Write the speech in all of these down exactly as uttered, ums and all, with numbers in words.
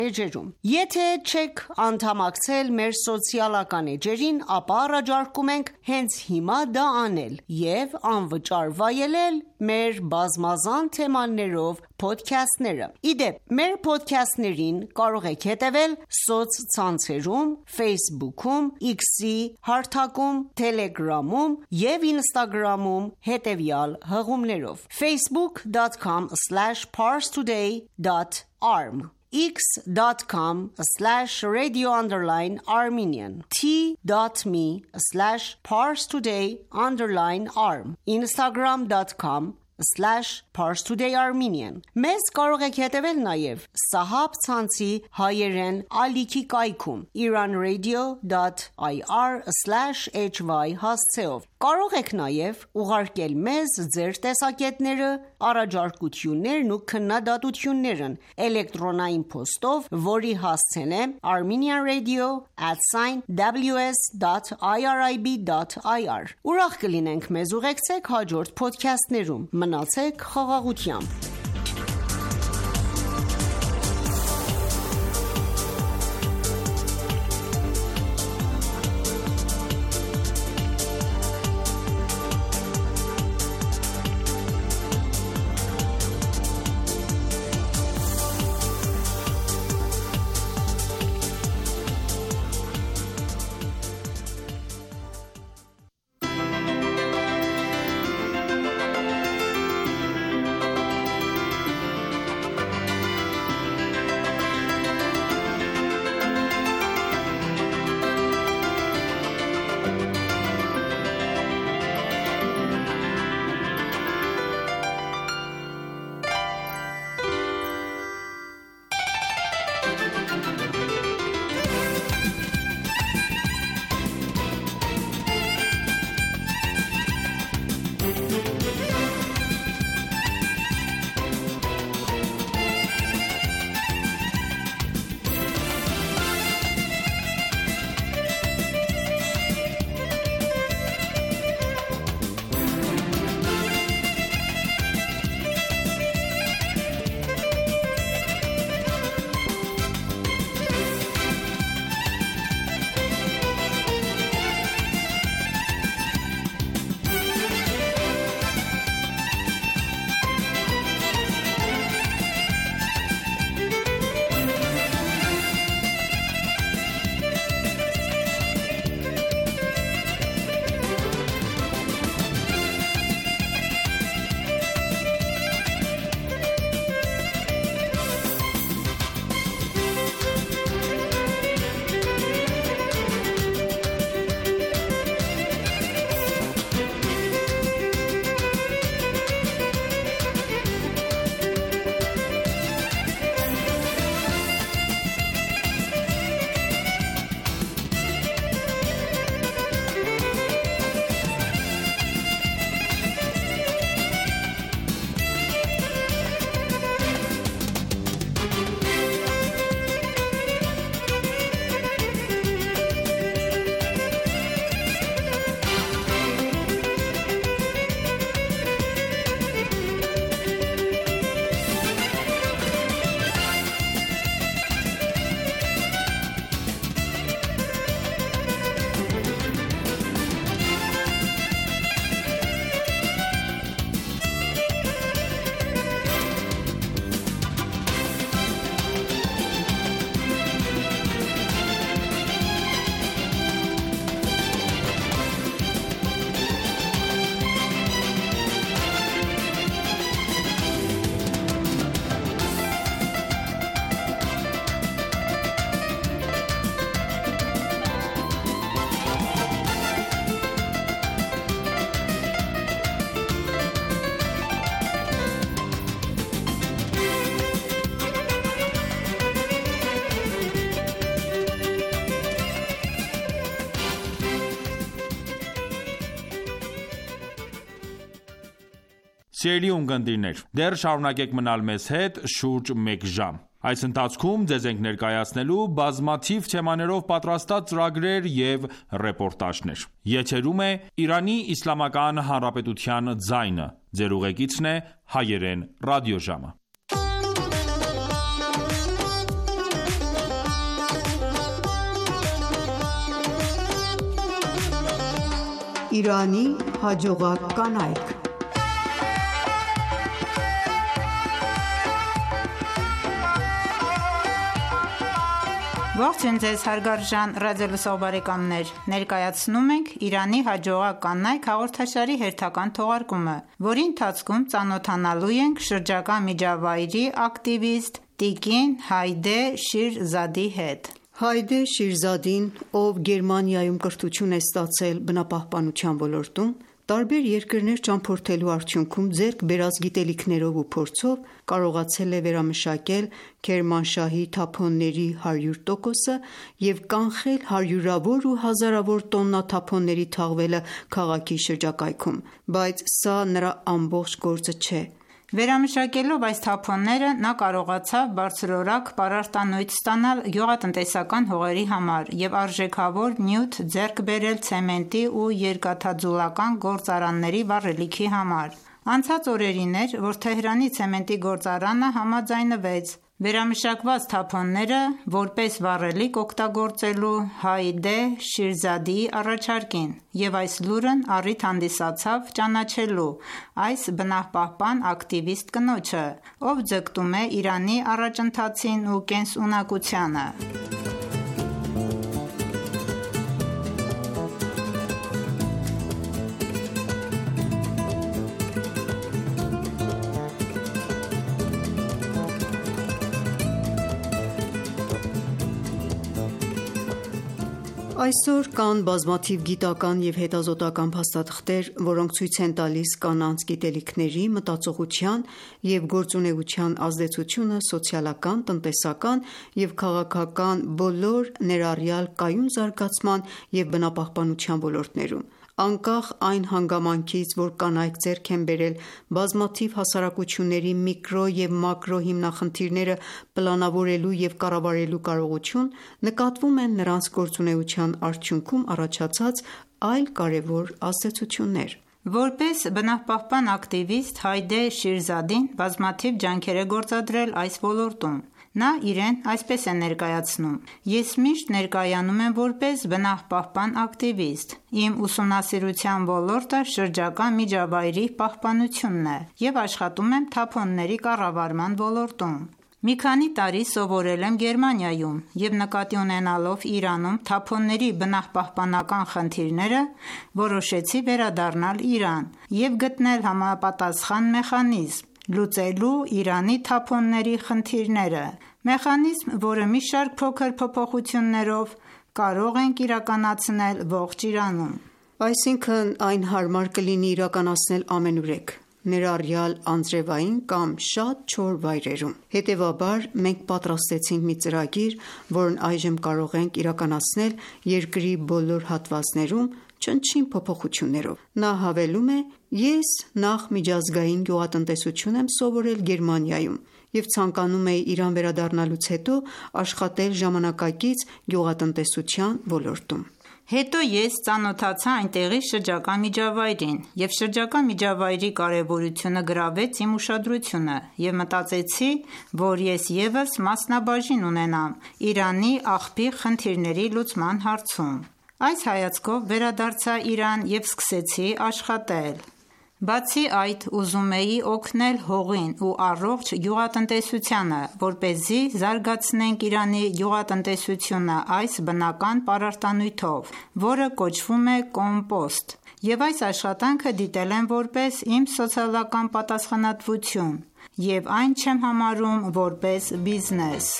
էջերում։ Եթե չեք անդամակցել մեր սոցիալական էջերին, ապա առաջարկում ենք հենց հիմա դա անել և անվճար վայելել մեր բազմազան թեմաներով փոդքասթները։ Իդեպ, մեր փոդքասթներին կարող եք հետևել սոցցանցերում, Facebook-ում, X-ի հարթակում, Telegram-ում և Instagram-ում հետևյալ հղումներով. facebook dot com slash parstoday dot arm x.com slash radio underline armenian t.me slash parstoday underline arm instagram dot com slash parstoday.armenian Մեզ կարող եք հետևել նաև Sahab ցանցի հայերեն ալիքի կայքում iranradio dot i r slash h y հասցեով։ Կարող եք նաև ուղարկել մեզ ձեր տեսակետները, առաջարկություններն ու քննադատություններն էլեկտրոնային փոստով, որի հասցեն է armenianradio at w s dot i r i b dot i r Ուրախ կլինենք մեզ ուղեկցեք հաջորդ փոդքասթներում։ Մնացեք խաղաղությամբ։ Սիրելի ունկնդիրներ, դեռ շարունակեք մնալ մեզ հետ շուրջ մեկ ժամ։ Այս ընթացքում ձեզ ենք ներկայացնելու բազմաթիվ թեմաներով պատրաստած ծրագրեր և ռեպորտաժներ։ Եթերում է Իրանի Իսլամական Հանրապետության ձայնը, ձեր ուղեկիցն է Հայերեն ռադիոժամը։ Իրանի հաջողակ կանայք։ Ողջույն ձեզ հարգարժան ռադիոլսող բարեկամներ: Ներկայացնում ենք «Իրանի հաջողակ կանայք» հաղորդաշարի հերթական թողարկումը, որի ընթացքում ծանոթանալու ենք շրջակա միջավայրի ակտիվիստ տիկին Հայդե Շիրզադի հետ: Հայդե Շիրզադին, ով Գերմանիայում կրթություն է ստացել բնապահպանության ոլորտում, տարբեր երկրներ ճամփորդելու արդյունքում ձեռք բերած գիտելիքներով ու փորձով կարողացել է վերամշակել Քերմանշահի թափոնների հարյուր տոկոսը և կանխել հարյուրավոր ու հազարավոր տոննա թափոնների թաղվելը քաղաքի շրջակայքում: Բայց սա նրա ամբողջ գործը չէ: Վերամշակելով այս թափոնները նա կարողացավ բարձրորակ պարարտանյութ ստանալ գյուղատնտեսական հողերի համար և արժեքավոր նյութ ձեռք բերել ցեմենտի ու երկաթաձուլական գործարանների վառելիքի համար: Անցած օրերին էր, որ Թեհրանի ցեմենտի գործարանը համաձայնվեց վերամշակված թափոնները որպես վառելիք օգտագործելու Հայդե Շիրզադիի առաջարկին և այս լուրն առիթ հանդիսացավ ճանաչելու այս բնապահպան ակտիվիստ կնոջը, ով ձգտում է Իրանի առաջընթացին ու կենսունակությանը: Այսօր կան բազմաթիվ գիտական և հետազոտական փաստաթղթեր, որոնք ցույց են տալիս կանանց գիտելիքների, մտածողության և գործունեության ազդեցությունը սոցիալական, տնտեսական և քաղաքական բոլոր, ներառյալ կայուն զարգացման և բնապահպանության ոլորտներում: Անկախ այն հանգամանքից, որ կանայք ձեռք են բերել բազմաթիվ հասարակությունների միկրո և մակրո հիմնախնդիրները պլանավորելու և կառավարելու կարողություն, նկատվում են նրանց գործունեության արդյունքում առաջացած այլ կարևոր ազդեցություններ: Որպես բնապահպան ակտիվիստ Հայդե Շիրզադին բազմաթիվ ջանքեր է գործադրել այս ոլորտում: Նա իրեն այսպես է ներկայացնում. «Ես միշտ ներկայանում եմ որպես բնապահպան ակտիվիստ: Իմ ուսումնասիրության ոլորտը շրջակա միջավայրի պահպանությունն է և աշխատում եմ թափոնների կառավարման ոլորտում: Մի քանի տարի սովորել եմ Գերմանիայում և նկատի ունենալով Իրանում թափոնների բնապահպանական խնդիրները, որոշեցի վերադառնալ Իրան և գտնել համապատասխան մեխանիզմ՝ լուծելու Իրանի թափոնների խնդիրները: Մեխանիզմ, որը մի շարք փոքր փոփոխություններով կարող ենք իրականացնել ողջ Իրանում: Այսինքն այն հարմար կլինի իրականացնել ամենուրեք, ներառյալ անձրևային կամ շատ չոր վայրերում: Հետևաբար մենք պատրաստեցինք մի ծրագիր, որն այժմ կարող ենք իրականացնել երկրի բոլոր հատվածներում չնչին փոփոխություններով»: Նա հավելում է. «Ես նախ միջազգային գյուղատնտեսություն եմ սովորել Գերմանիայում և ցանկանում էի Իրան վերադառնալուց հետո աշխատել ժամանակակից գյուղատնտեսության ոլորտում: Հետո ես ծանոթացա այնտեղի շրջակա միջավայրին և շրջակա միջավայրի կարևորությունը գրավեց իմ ուշադրությունը և մտածեցի, որ ես ևս մասնաբաժին ունենամ Իրանի աղբի խնդիրների լուծման հարցում: Այս հայացքով վերադարձա Իրան և սկսեցի աշխատել: Բացի այդ ուզում էի օգնել հողին ու առողջ գյուղատնտեսությանը, որպեսզի զարգացնենք Իրանի գյուղատնտեսությունը այս բնական պարարտանյութով, որը կոչվում է կոմպոստ, և այս աշխատանքը դիտել եմ որպես իմ սոցիալական պատասխանատվություն և այն չեմ համարում որպես բիզնես»: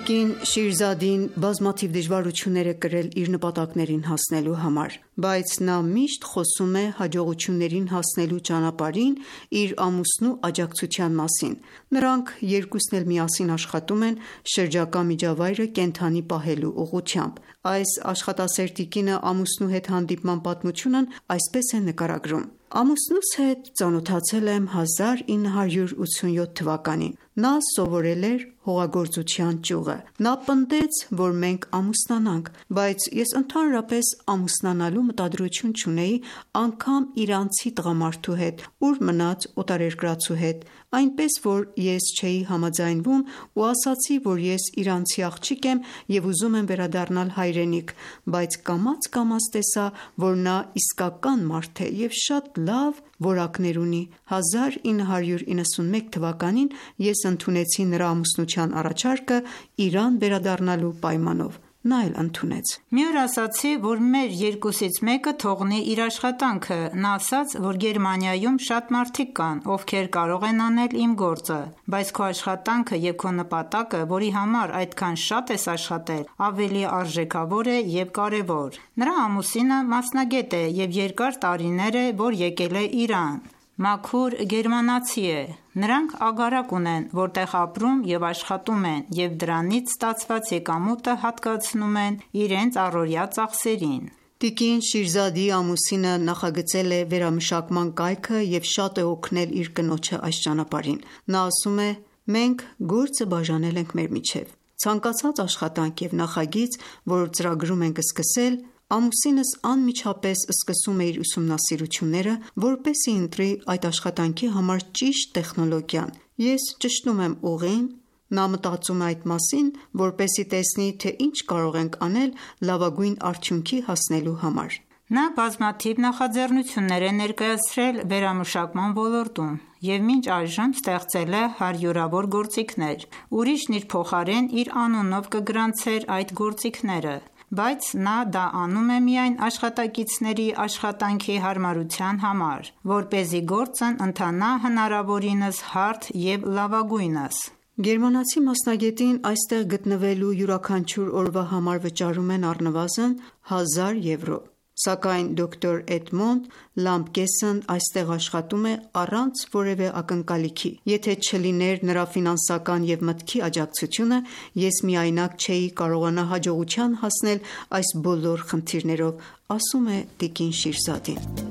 Տիկին Շիրզադին բազմաթիվ դժվարություններ է կրել իր նպատակներին հասնելու համար, բայց նա միշտ խոսում է հաջողություններին հասնելու ճանապարհին իր ամուսնու աջակցության մասին։ Նրանք երկուսն էլ միասին աշխատում են շրջակա միջավայրը կենդանի պահելու ուղղությամբ։ Այս աշխատասեր տիկինը ամուսնու հետ հանդիպման պատմությունն այսպես է նկարագրում. Ամուսնուս հետ ծանոթացել եմ հազար ինը հարյուր ութսունյոթ թվականին։ Նա սովորել էր հողագործության ճյուղը։ Նա պնդեց, որ մենք ամուսնանանք, բայց ես ընդհանրապես ամուսնանալու մտադրություն չունեի անգամ իրանցի տղամարդու հետ, ուր մնաց օտարերկրացու հետ, այնպես որ ես չէի համաձայնվում ու ասացի, որ ես իրանցի աղջիկ եմ և ուզում եմ վերադառնալ հայրենիք, բայց կամաց-կամաց տեսա, որ նա իսկական մարդ է և շատ լավ որակներ ունի։ հազար ինը հարյուր իննսունմեկ թվականին ես ընդունեցի նրա ամուսնության առաջարկը Իրան վերադառնալու պայմանով։ Նա էլ ընդունեց։ Մի օր ասացի, որ մեր երկուսից մեկը թողնի իր աշխատանքը։ Նա ասաց, որ Գերմանիայում շատ մարդիկ կան, ովքեր կարող են անել իմ գործը, բայց քո աշխատանքը և քո նպատակը, որի համար այդքան շատ ես աշխատել, ավելի արժեքավոր է և կարևոր։ Նրա ամուսինը մասնագետ է և երկար տարիներ է, որ եկել է Իրան։ Մաքուր գերմանացի է։ Նրանք ագարակ ունեն, որտեղ ապրում և աշխատում են, և դրանից ստացված եկամուտը հատկացնում են իրենց առօրյա ծախսերին։ Տիկին Շիրզադիի ամուսինը նախագծել է վերամշակման կայքը և շատ է օգնել իր կնոջը այս ճանապարհին։ Նա ասում է. «Մենք գործը բաժանել ենք մեր միջև։ Ցանկացած աշխատանք և նախագիծ, որ ծրագրում ենք սկսել, ամուսինս անմիջապես սկսում է իր ուսումնասիրությունները, որպեսզի ընտրի այդ աշխատանքի համար ճիշտ տեխնոլոգիան։ Ես ճշտում եմ ուղին, նա մտածում է այդ մասին, որպեսզի տեսնի, թե ինչ կարող ենք անել լավագույն արդյունքի հասնելու համար»։ Նա բազմաթիվ նախաձեռնություններ է ներկայացրել վերամշակման ոլորտում և մինչ այժմ ստեղծել է հարյուրավոր գործիքներ։ Ուրիշն իր փոխարեն իր անունով կգրանցեր այդ գործիքները, բայց նա դա անում է միայն աշխատակիցների աշխատանքի հարմարության համար, որպեսզի գործն ընթանա հնարավորինս հարթ և լավագույնս։ Գերմանացի մասնագետին այստեղ գտնվելու յուրաքանչյուր օրվա համար վճարում են առնվազն հազար եվրո։ Սակայն դոկտոր Էդմոնդ Լամպգեսն այստեղ աշխատում է առանց որևէ ակնկալիքի։ Եթե չլիներ նրա ֆինանսական և մտքի աջակցությունը, ես միայնակ չէի կարողանա հաջողության հասնել այս բոլոր խնդիրներով, ասում է տիկին Շիրզադին։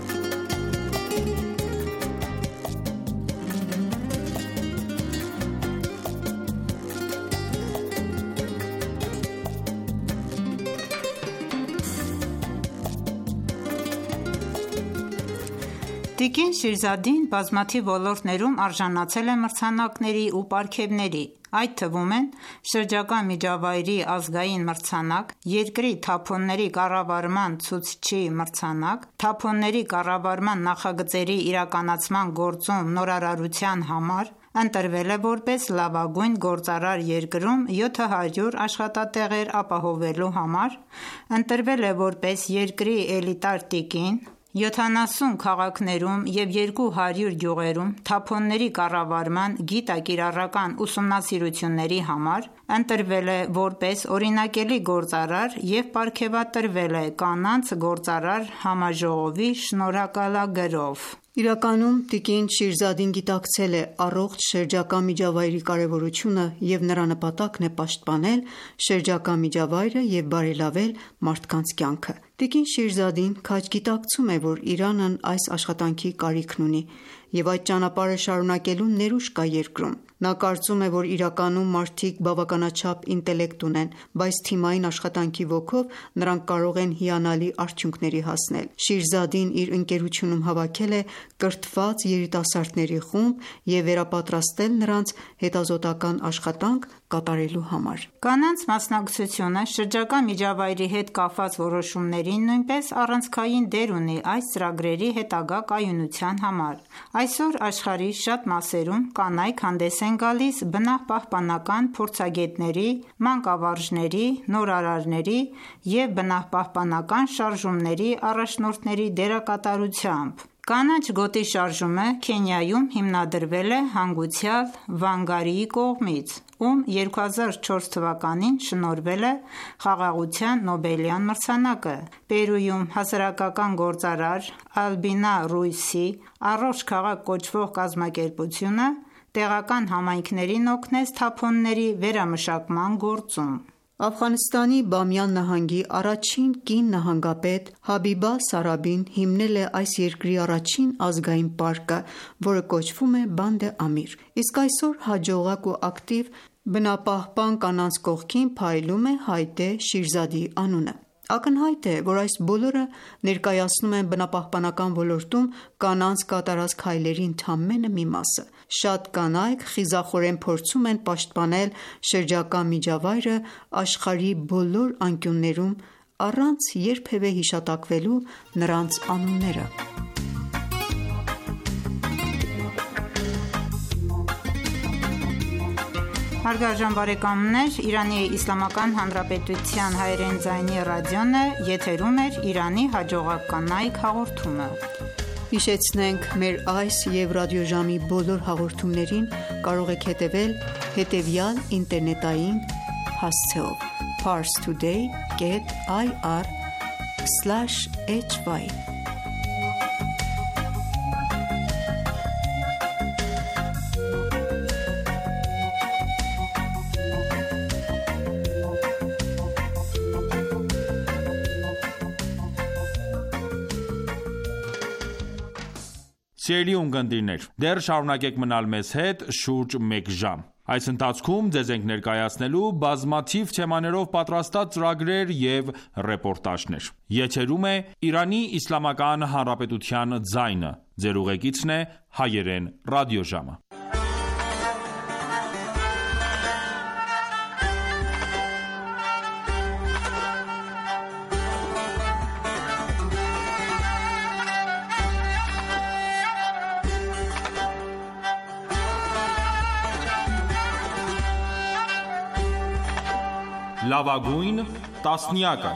Տիկին Շիրզադին բազմաթիվ ոլորտներում արժանացել է մրցանակների ու պարգևների, այդ թվում են շրջակա միջավայրի ազգային մրցանակ, երկրի թափոնների կառավարման ցուցիչի մրցանակ, թափոնների կառավարման նախագծերի իրականացման գործում նորարարության համար, ընտրվել է որպես լավագույն գործարար երկրում յոթ հարյուր աշխատատեղեր ապահովելու համար, ընտրվել է որպես երկրի էլիտար տիկին, յոթանասուն քաղաքներում և երկու հարյուր գյուղերում թափոնների կառավարման գիտա-կիրառական ուսումնասիրությունների համար, ընտրվել է որպես օրինակելի գործարար և պարգևատրվել է կանանց գործարար համաժողովի շնորհակալագրով։ Իրականում տիկին Շիրզադին գիտակցել է առողջ շրջակա միջավայրի կարևորությունը և նրա նպատակն է պաշտպանել շրջակա միջավայրը և բարելավել մարդկանց կյանքը։ Տիկին Շիրզադին քաջ գիտակցում է, որ Իրանն այս աշխատանքի կարիքն ունի և այդ ճանապարհը շարունակելու ներուժ կա երկրում։ Նա կարծում է, որ իրականում մարդիկ բավականաչափ ինտելեկտ ունեն, բայց թիմային աշխատանքի ոգով նրանք կարող են հիանալի արդյունքների հասնել։ Շիրզադին իր ընկերությունում հավաքել է կրթված երիտասարդների խումբ և վերապատրաստել նրանց հետազոտական աշխատանք կատարելու համար։ Կանանց մասնակցությունը շրջակա միջավայրի հետ կապված որոշումներին նույնպես առանցքային դեր ունի այս ծրագրերի հետագա կայունության համար։ Այսօր աշխարհի շատ մասերում կանայք հանդես են գալիս բնապահպանական փորձագետների, մանկավարժների, նորարարների և բնապահպանական շարժումների առաջնորդների դերակատարությամբ Կանաչ գոտի շարժումը Քենիայում հիմնադրվել է հանգուցյալ Վանգարիի կողմից, ում երկու հազար չորս թվականին շնորհվել է խաղաղության Նոբելյան մրցանակը։ Պերույում հասարակական գործարար Ալբինա Ռուիսի «Առողջ քաղաք» կոչվող կազմակերպությունը տեղական համայնքներին օգնեց թափոնների վերամշակման գործում։ Աֆղանստանի Բամիյան նահանգի առաջին կին նահանգապետ Հաբիբա Սարաբին հիմնել է այս երկրի առաջին ազգային պարկը, որը կոչվում է Բանդ Ամիր, իսկ այսօր հաջողակ ու ակտիվ բնապահպան կանանց կողքին փայլում է Հայդե Շիրզադիի անունը։ Ակնհայտ է, որ այս բոլորը ներկայացնում են բնապահպանական ոլորտում կանանց կատարած քայլերի ընդամենը մի մասը։ Շատ կանայք խիզախորեն փորձում են պաշտպանել շրջակա միջավայրը աշխարհի բոլոր անկյուններում, առանց երբևէ հիշատակվելու նրանց անունները։ Հարգարժան բարեկամներ, Իրանի Իսլամական Հանրապետության հայերեն ձայնի ռադիոն է, եթերում է Իրանի հաջողակ կանայք հաղորդումը։ Հիշեցնենք, մեր այս եւ ռադիոժամի բոլոր հաղորդումներին կարող եք հետևել հետևյալ ինտերնետային հասցեով՝ parstoday dot i r slash h y Սիրելի ունկնդիրներ, դեռ շարունակեք մնալ մեզ հետ շուրջ մեկ ժամ։ Այս ընթացքում ձեզ ենք ներկայացնելու բազմաթիվ թեմաներով պատրաստած ծրագրեր և ռեպորտաժներ։ Եթերում է Իրանի Իսլամական Հանրապետության ձայնը։ Ձեր ուղեկիցն է հայերեն ռադիոժամը։ Լավագույն տասնյակը։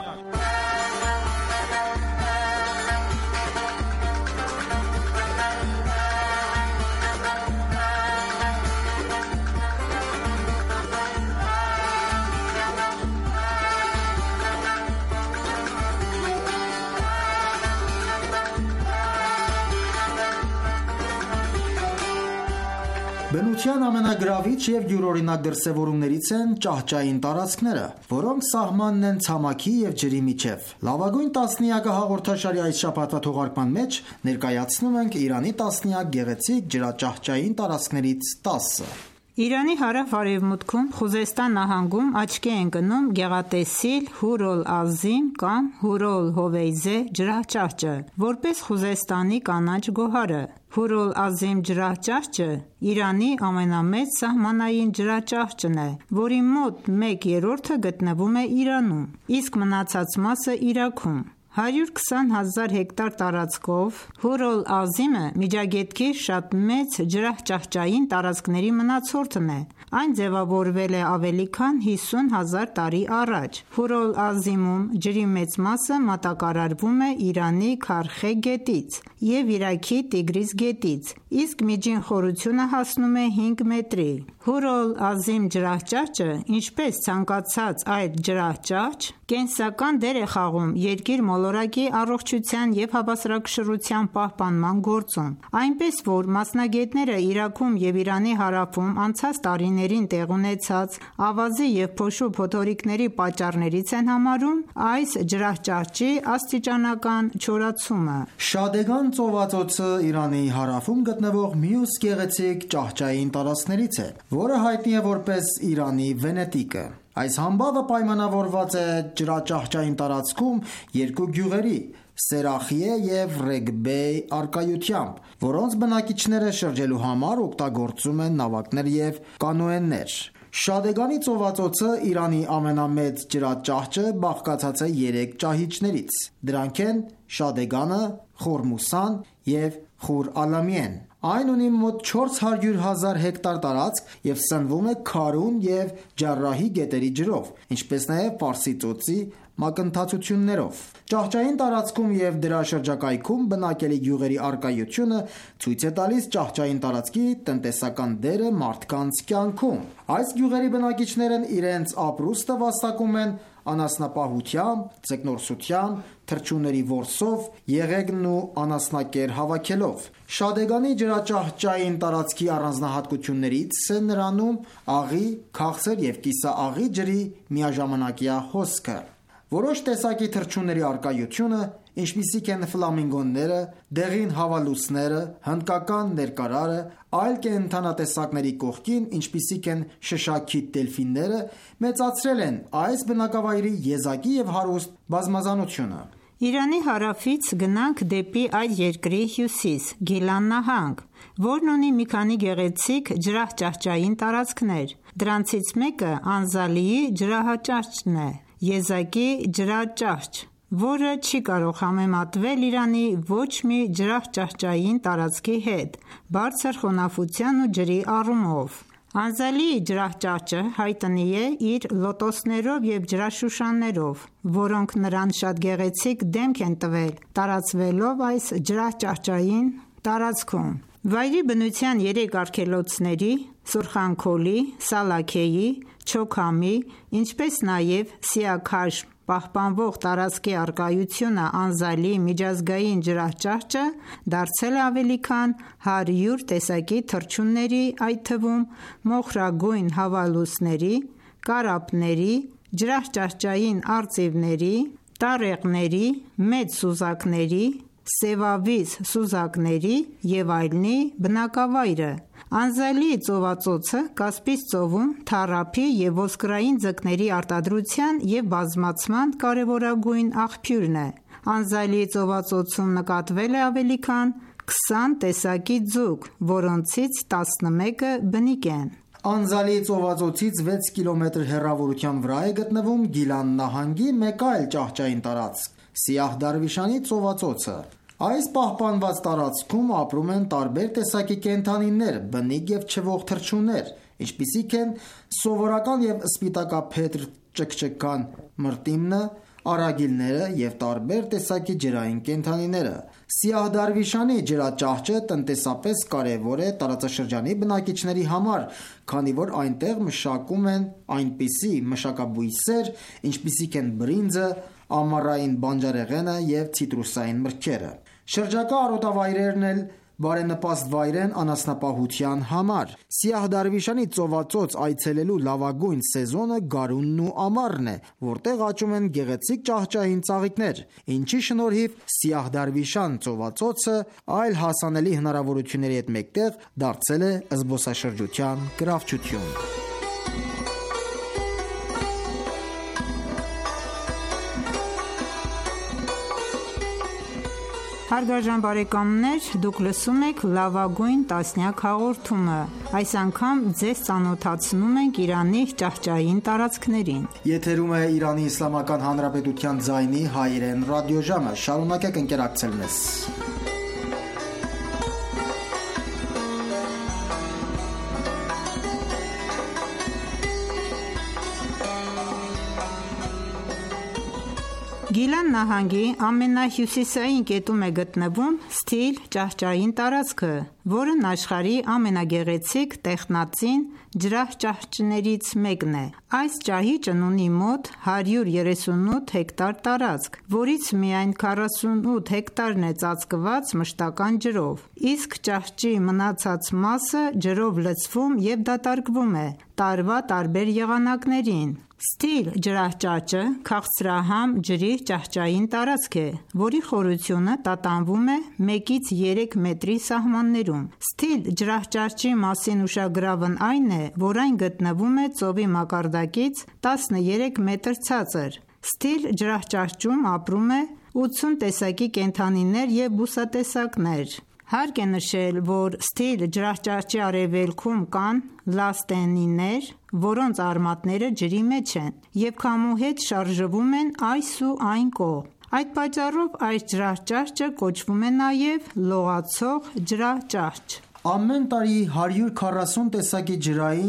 Բնության ամենագրավիչ և յուրօրինակ դրսևորումներից են ճահճային տարածքները, որոնք սահմանն են ցամաքի և ջրի միջև։ Լավագույն տասնյակը հաղորդաշարի այս շաբաթվա թողարկման մեջ ներկայացնում ենք Իրանի տասնյակ գեղեցիկ ջրաճահճային տարածքներից տասը։ Իրանի հարավ-արևմուտքում Խուզեստան նահանգում աչքի է ընկնում գեղատեսիլ Հուր օլ-Ազիմ կամ Հուր օլ-Հովեյզե ջրաճահճը, որպես Խուզեստանի կանաչ գոհարը։ Հուր օլ-Ազիմ ջրաճահճը Իրանի ամենամեծ սահմանային ջրաճահճն է, որի մոտ մեկ երրորդը գտնվում է Իրանում, իսկ մնացած մասը Իրաքում։ հարյուր քսան հազար հեկտար տարածքով Հուր օլ-Ազիմը Միջագետքի շատ մեծ ջրաճահճային տարածքների մնացորդն է։ Այն ձևավորվել է ավելի քան հիսուն հազար տարի առաջ։ Հուր օլ-Ազիմում ջրի մեծ մասը մատակարարվում է Իրանի Քարխե գետից և Իրաքի Տիգրիս գետից, իսկ միջին խորությունը հասնում է հինգ մետրի։ Հուր օլ-Ազիմ ջրաճահճը, ինչպես ցանկացած այլ ջրաճահճ, կենսական դեր է խաղում երկիր մոլորակի առողջության և հավասարակշռության պահպանման գործում, այնպես որ մասնագետները Իրաքում և Իրանի հարավում անցած տարիներին տեղի ունեցած ավազի և փոշու փոթորիկների պատճառներից են համարում այս ջրաճահճի աստիճանական չորացումը։ Շադեգան ծովածոցը Իրանի հարավում գտնվող մյուս գեղեցիկ ճահճային տարածքներից է, որը հայտնի է որպես Իրանի Վենետիկը։ Այս համբավը պայմանավորված է ջրաճահճային տարածքում երկու գյուղերի՝ Սերախիե և Ռեգբեյ առկայությամբ, որոնց բնակիչները շրջելու համար օգտագործում են նավակներ և կանոեներ։ Շադեգանի ծովածոցը Իրանի ամենամեծ ջրաճահճը բաղկացած է երեք ճահիճներից։ Դրանք են Շադեգանը, Խորմուսան և Խուր Ալամիեն։ Այն ունի մոտ չորս հարյուր հազար հեկտար տարածք և սնվում է Քարուն և Ջարրահի գետերի ջրով, ինչպես նաև Պարսի ծոցի, մակընթացություններով։ Ճահճային տարածքում և դրա շրջակայքում բնակելի գյուղերի առկայությունը ցույց է տալիս ճահճային տարածքի տնտեսական դերը մարդկանց կյանքում։ Այս գյուղերի բնակիչներն իրենց ապրուստը վաստակում են անասնապահությամբ, ձկնորսությամբ, թռչունների որսով, եղեգն ու անասնակեր հավաքելով։ Շադեգանի ջրաճահճային տարածքի առանձնահատկություններից է նրանում աղի, քաղցր և կիսաաղի ջրի միաժամանակյա հոսքը։ Որոշ տեսակի թռչունների առկայությունը, ինչպիսիք են ֆլամինգոները, դեղին հավալուսները, հնդկական ներկարարը, այլ կենդանատեսակների կողքին, ինչպիսիք են շշաքիթ դելֆինները, մեծացրել են այս բնակավայրի եզակի և հարուստ բազմազանությունը։ Իրանի հարավից գնանք դեպի այդ երկրի հյուսիս՝ Գիլան նահանգ, որն ունի մի քանի գեղեցիկ ջրահճահճային տարածքներ։ Դրանցից մեկը Անզալիի ջրահաճախճն է, եզակի ջրաճահճ, որը չի կարող համեմատվել Իրանի ոչ մի ջրահճահճային տարածքի հետ բարձր խոնավության ու ջրի առումով։ Անզալիի ջրահճահճը հայտնի է իր լոտոսներով և ջրաշուշաններով, որոնք նրան շատ գեղեցիկ դեմք են տվել տարածվելով այս ջրահճահճային տարածքում։ Վայրի բնության երեք արգելոցների՝ Սուրխանքոլի, Սալաքեի, Չոքամի, ինչպես նաև Սիաքաշմ պահպանվող տարածքի առկայությունը Անզալիի միջազգային ջրահճահճը դարձել է ավելի քան հարյուր տեսակի թռչունների, այդ թվում մոխրագույն հավալուսների, կարապների, ջրահճահճային արծիվների, տառեղների, մեծ սուզակների, սևավիզ սուզակների և այլնի բնակավայրը։ Անզալիի ծովածոցը Կասպից ծովում թառափի և ոսկրային ձկների արտադրության և բազմացման կարևորագույն աղբյուրն է։ Անզալիի ծովածոցում նկատվել է ավելի քան քսան տեսակի ձուկ, որոնցից տասնմեկը բնիկ են։ Անզալիի ծովածոցից վեց կիլոմետր հեռավորության վրա է գտնվում Գիլան նահանգի մեկ այլ ճահճային տարածք՝ Սիահ Դարվիշանի ծովածոցը։ Այս պահպանված տարածքում ապրում են տարբեր տեսակի կենդանիներ, բնիկ և չվող թռչուններ, ինչպիսիք են սովորական և սպիտակափետրը ճկճկան մրտիմնը, արագիլները և տարբեր տեսակի ջրային կենդանիները։ Սիահ Դարվիշանի ջրաճահճը տնտեսապես կարևոր է տարածաշրջանի բնակիչների համար, քանի որ այնտեղ մշակում են այնպիսի մշակաբույսեր, ինչպիսիք են բրինձը, ամառային բանջարեղենը և ցիտրուսային մրգերը։ Շրջակա արոտավայրերն էլ բարենպաստ վայր են անասնապահության համար։ Սիահ Դարվիշանի ծովածոց այցելելու լավագույն սեզոնը գարունն ու ամառն է, որտեղ աճում են գեղեցիկ ճահճային ծաղիկներ, ինչի շնորհիվ Սիահ Դարվիշան ծովածոցը այլ հասանելի հնարավորությունների հետ մեկտեղ դարձել է զբոսաշրջության գրավչություն։ Հարգարժան բարեկամներ, դուք լսում եք լավագույն տասնյակ հաղորդումը։ Այս անգամ ձեզ ծանոթացնում ենք Իրանի ճահճային տարածքներին։ Եթերում է Իրանի Իսլամական Հանրապետության ձայնի հայերեն ռադիոժամը։ Շարունակեք ընկերակցել մեզ։ Գիլան նահանգի ամենահյուսիսային կետում է գտնվում Սթիլ ճահճային տարածքը, որն աշխարհի ամենագեղեցիկ տեխնածին ջրահճահճներից մեկն է։ Այս ճահիճն ունի մոտ հարյուր երեսունութ հեկտար տարածք, որից միայն քառասունութ հեկտարն է ծածկված մշտական ջրով, իսկ ճահճի մնացած մասը ջրով լցվում և դատարկվում է տարվա տարբեր եղանակներին։ Սթիլ ջրահճահճը քաղցրահամ ջրի ճահճային տարածք է, որի խորությունը տատանվում է մեկից երեք մետրի սահմաններում։ Սթիլ ջրահճահճի մասին ուշագրավն այն է, որ այն գտնվում է ծովի մակարդակից տասներեք մետր ցածր։ Սթիլ ջրահճահճում ապրում է ութսուն տեսակի կենդանիներ և բուսատեսակներ։ Հարկ է նշել, որ Սթիլ ջրահճահճի արևելքում կան լաստենիներ, որոնց արմատները ջրի մեջ են և քամու հետ շարժվում են այս ու այն կողմ։ Այդ պատճառով այս ջրահճահճը կոչվում է նաև լողացող ջրաճահճ։ Ամեն տարի հարյուր քառասուն տեսակի ջրային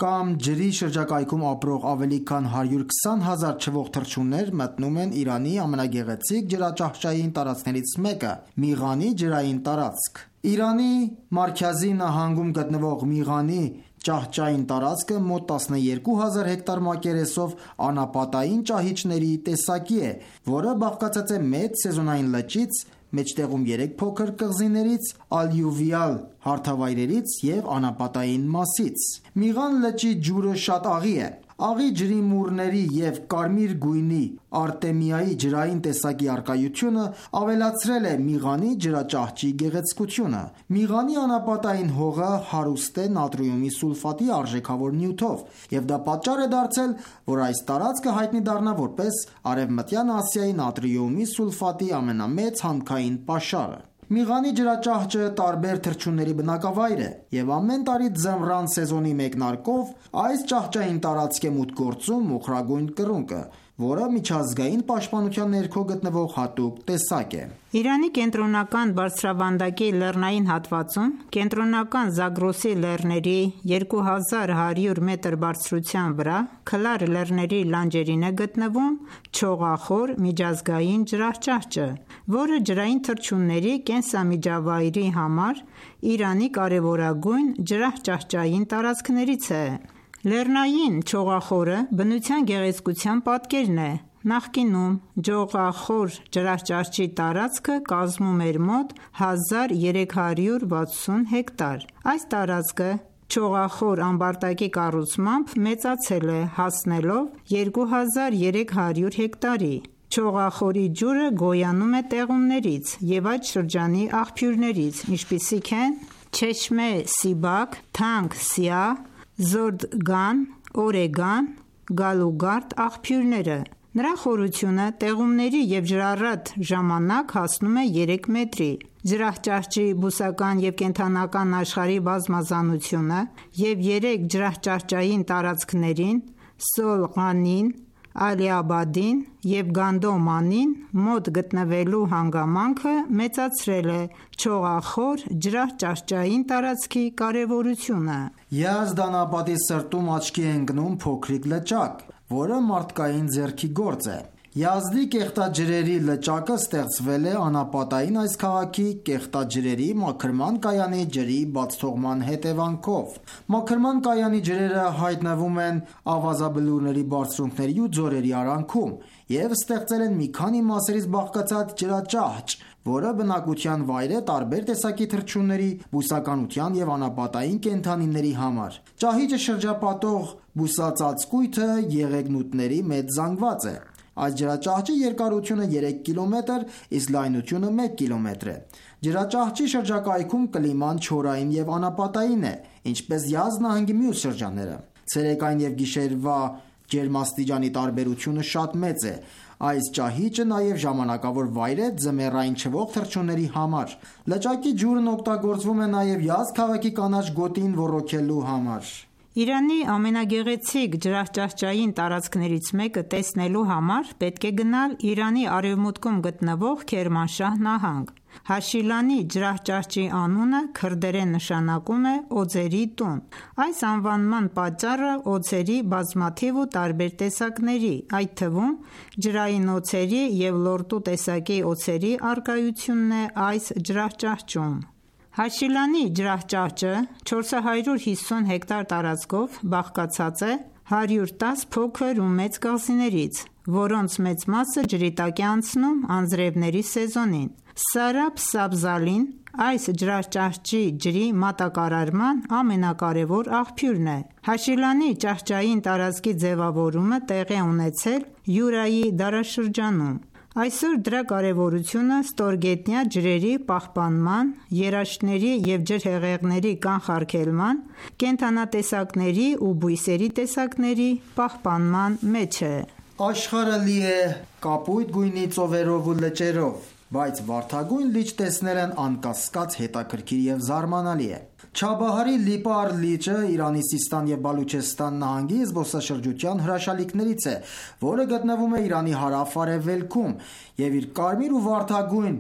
կամ ջրի շրջակայքում ապրող ավելի քան հարյուր քսան հազար չվող թռչուններ մտնում են Իրանի ամենագեղեցիկ ջրաճահճային տարածքներից մեկը՝ Միղանի ջրային տարածք։ Իրանի Մարքազի նահանգում գտնվող Միղանի ճահճային տարածքը մոտ տասնյոթ հազար հեկտար մակերեսով անապատային ճահիճների տեսակի է, որը բաղկացած է մեծ սեզոնային լճից, մեջտեղում երեք փոքր կղզիներից, ալյուվիալ հարթավայրերից և անապատային մասից։ Միղան լճի ջուրը շատ աղի է։ Աղի ջրի մուրների և կարմիր գույնի արտեմիայի ջրային տեսակի առկայությունը ավելացրել է Միղանի ջրաճահճի գեղեցկությունը։ Միղանի անապատային հողը հարուստ է նատրիումի սուլֆատի արժեքավոր նյութով, և դա պատճառ է դարձել, որ այս տարածքը հայտնի դառնա որպես Արևմտյան Ասիայի նատրիումի սուլֆատի ամենամեծ հանքային պաշարը։ Միղանի ջրաճահճը տարբեր թռչունների բնակավայր է, և ամեն տարի ձմռան սեզոնի մեկնարկով այս ճահճային տարածք է մուտք գործում մոխրագույն կռունկը, որը միջազգային պաշտպանության ներքո գտնվող հատուկ տեսակ է։ Իրանի կենտրոնական բարձրավանդակի լեռնային հատվածում, կենտրոնական Զագրոսի լեռների երկու հազար հարյուր մետր բարձրության վրա, Քլար լեռների լանջերին է գտնվում չողախոր միջազգային ջրաճահճը, որը ջրային թռչունների կենսամիջավայրի համար Իրանի կարևորագույն ջրաճահճային տարածքներից է։ Լեռնային չողախորը բնության գեղեցկության պատկերն է։ Նախկինում Ջողախոր ջրաճահճի տարածքը կազմում էր մոտ հազար երեք հարյուր վաթսուն հեկտար։ Այս տարածքը Չողախոր ամբարտակի կառուցմամբ մեծացել է, հասնելով երկու հազար երեք հարյուր հեկտարի։ Չողախորի ջուրը գոյանում է տեղումներից և այդ շրջանի աղբյուրներից, ինչպիսիք են Չեշմե Սիբակ, Թանգ Սիահ, Զորդգան, Օրեգան, Գալուգարդ աղբյուրները։ Նրա խորությունը տեղումների և ջրառատ ժամանակ հասնում է երեք մետրի։ Ջրաճահճի բուսական և կենդանական աշխարհի բազմազանությունը և երեք ջրաճահճային տարածքներին՝ Սոլղանին, Ալիաբադին և Գանդոմանին մոտ գտնվելու հանգամանքը մեծացրել է չողախոր ջրաճահճային տարածքի կարևորությունը։ Յազդ անապատի սրտում աչքի է ընկնում փոքրիկ լճակ, որը մարդկային ձեռքի գործ է։ Յազդի կեղտաջրերի լճակը ստեղծվել է անապատային այս քաղաքի կեղտաջրերի մաքրման կայանի ջրի բացթողման հետևանքով։ Մաքրման կայանի ջրերը հայտնվում են ավազաբլուրների բարձունքների ու ձորերի արանքում և ստեղծել են մի քանի մասերից բաղկացած ջրաճահճ, որը բնակության վայր է տարբեր տեսակի թռչունների, բուսականության և անապատային կենդանիների համար։ Ճահիճը շրջապատող բուսածածկույթը եղեգնուտների մեծ զանգված է։ Այս ջրաճահճի երկարությունը երեք կիլոմետր, իսկ լայնությունը մեկ կիլոմետր է։ Ջրաճահճի շրջակայքում կլիման չորային և անապատային է, ինչպես Յազդ նահանգի մյուս շրջանները։ Ցերեկային և գիշերվա ջերմաստիճանի տարբերությունը շատ մեծ է։ Այս ճահիճը նաև ժամանակավոր վայր է ձմեռային չվող թռչունների համար։ Լճակի ջուրն օգտագործվում է նաև Յազդ քաղաքի կանաչ գոտին ոռոգելու համար։ Իրանի ամենագեղեցիկ ջրաճահճային տարածքներից մեկը տեսնելու համար պետք է գնալ Իրանի արևմուտքում գտնվող Քերմանշահ նահանգ։ Հաշիլանի ջրաճահճի անունը քրդերեն նշանակում է օձերի տուն։ Այս անվանման պատճառը օձերի բազմաթիվ ու տարբեր տեսակների, այդ թվում ջրային օձերի և լորտու տեսակի օձերի առկայությունն է այս ջրաճահճում։ Հաշիլանի ջրաճահճը չորս հարյուր հիսուն հեկտար տարածքով բաղկացած է հարյուր տասը փոքր ու մեծ կղզիներից, որոնց մեծ մասը ջրի տակ է անցնում անձրևների սեզոնին։ Սարաբ Սաբզալին այս ջրաճահճի ջրի մատակարարման ամենակարևոր աղբյուրն է։ Հաշիլանի ճահճային տարածքի ձևավորումը տեղի է ունեցել Յուրայի դարաշրջանում։ Այսօր դրա կարևորությունը ստորգետնյա ջրերի պահպանման, երաշտների և ջրհեղեղների կանխարգելման, կենդանատեսակների ու բույսերի տեսակների պահպանման մեջ է։ Աշխարհը լի է կապույտ գույնի ծովերով ու լճերով, բայց վարդագույն լիճ տեսնելն անկասկած հետաքրքիր և զարմանալի է։ Չաբահարի Լիպար լիճը Իրանի Սիստան և Բալուչեստան նահանգի զբոսաշրջության հրաշալիքներից է, որը գտնվում է Իրանի հարավ-արևելքում և իր կարմիր ու վարդագույն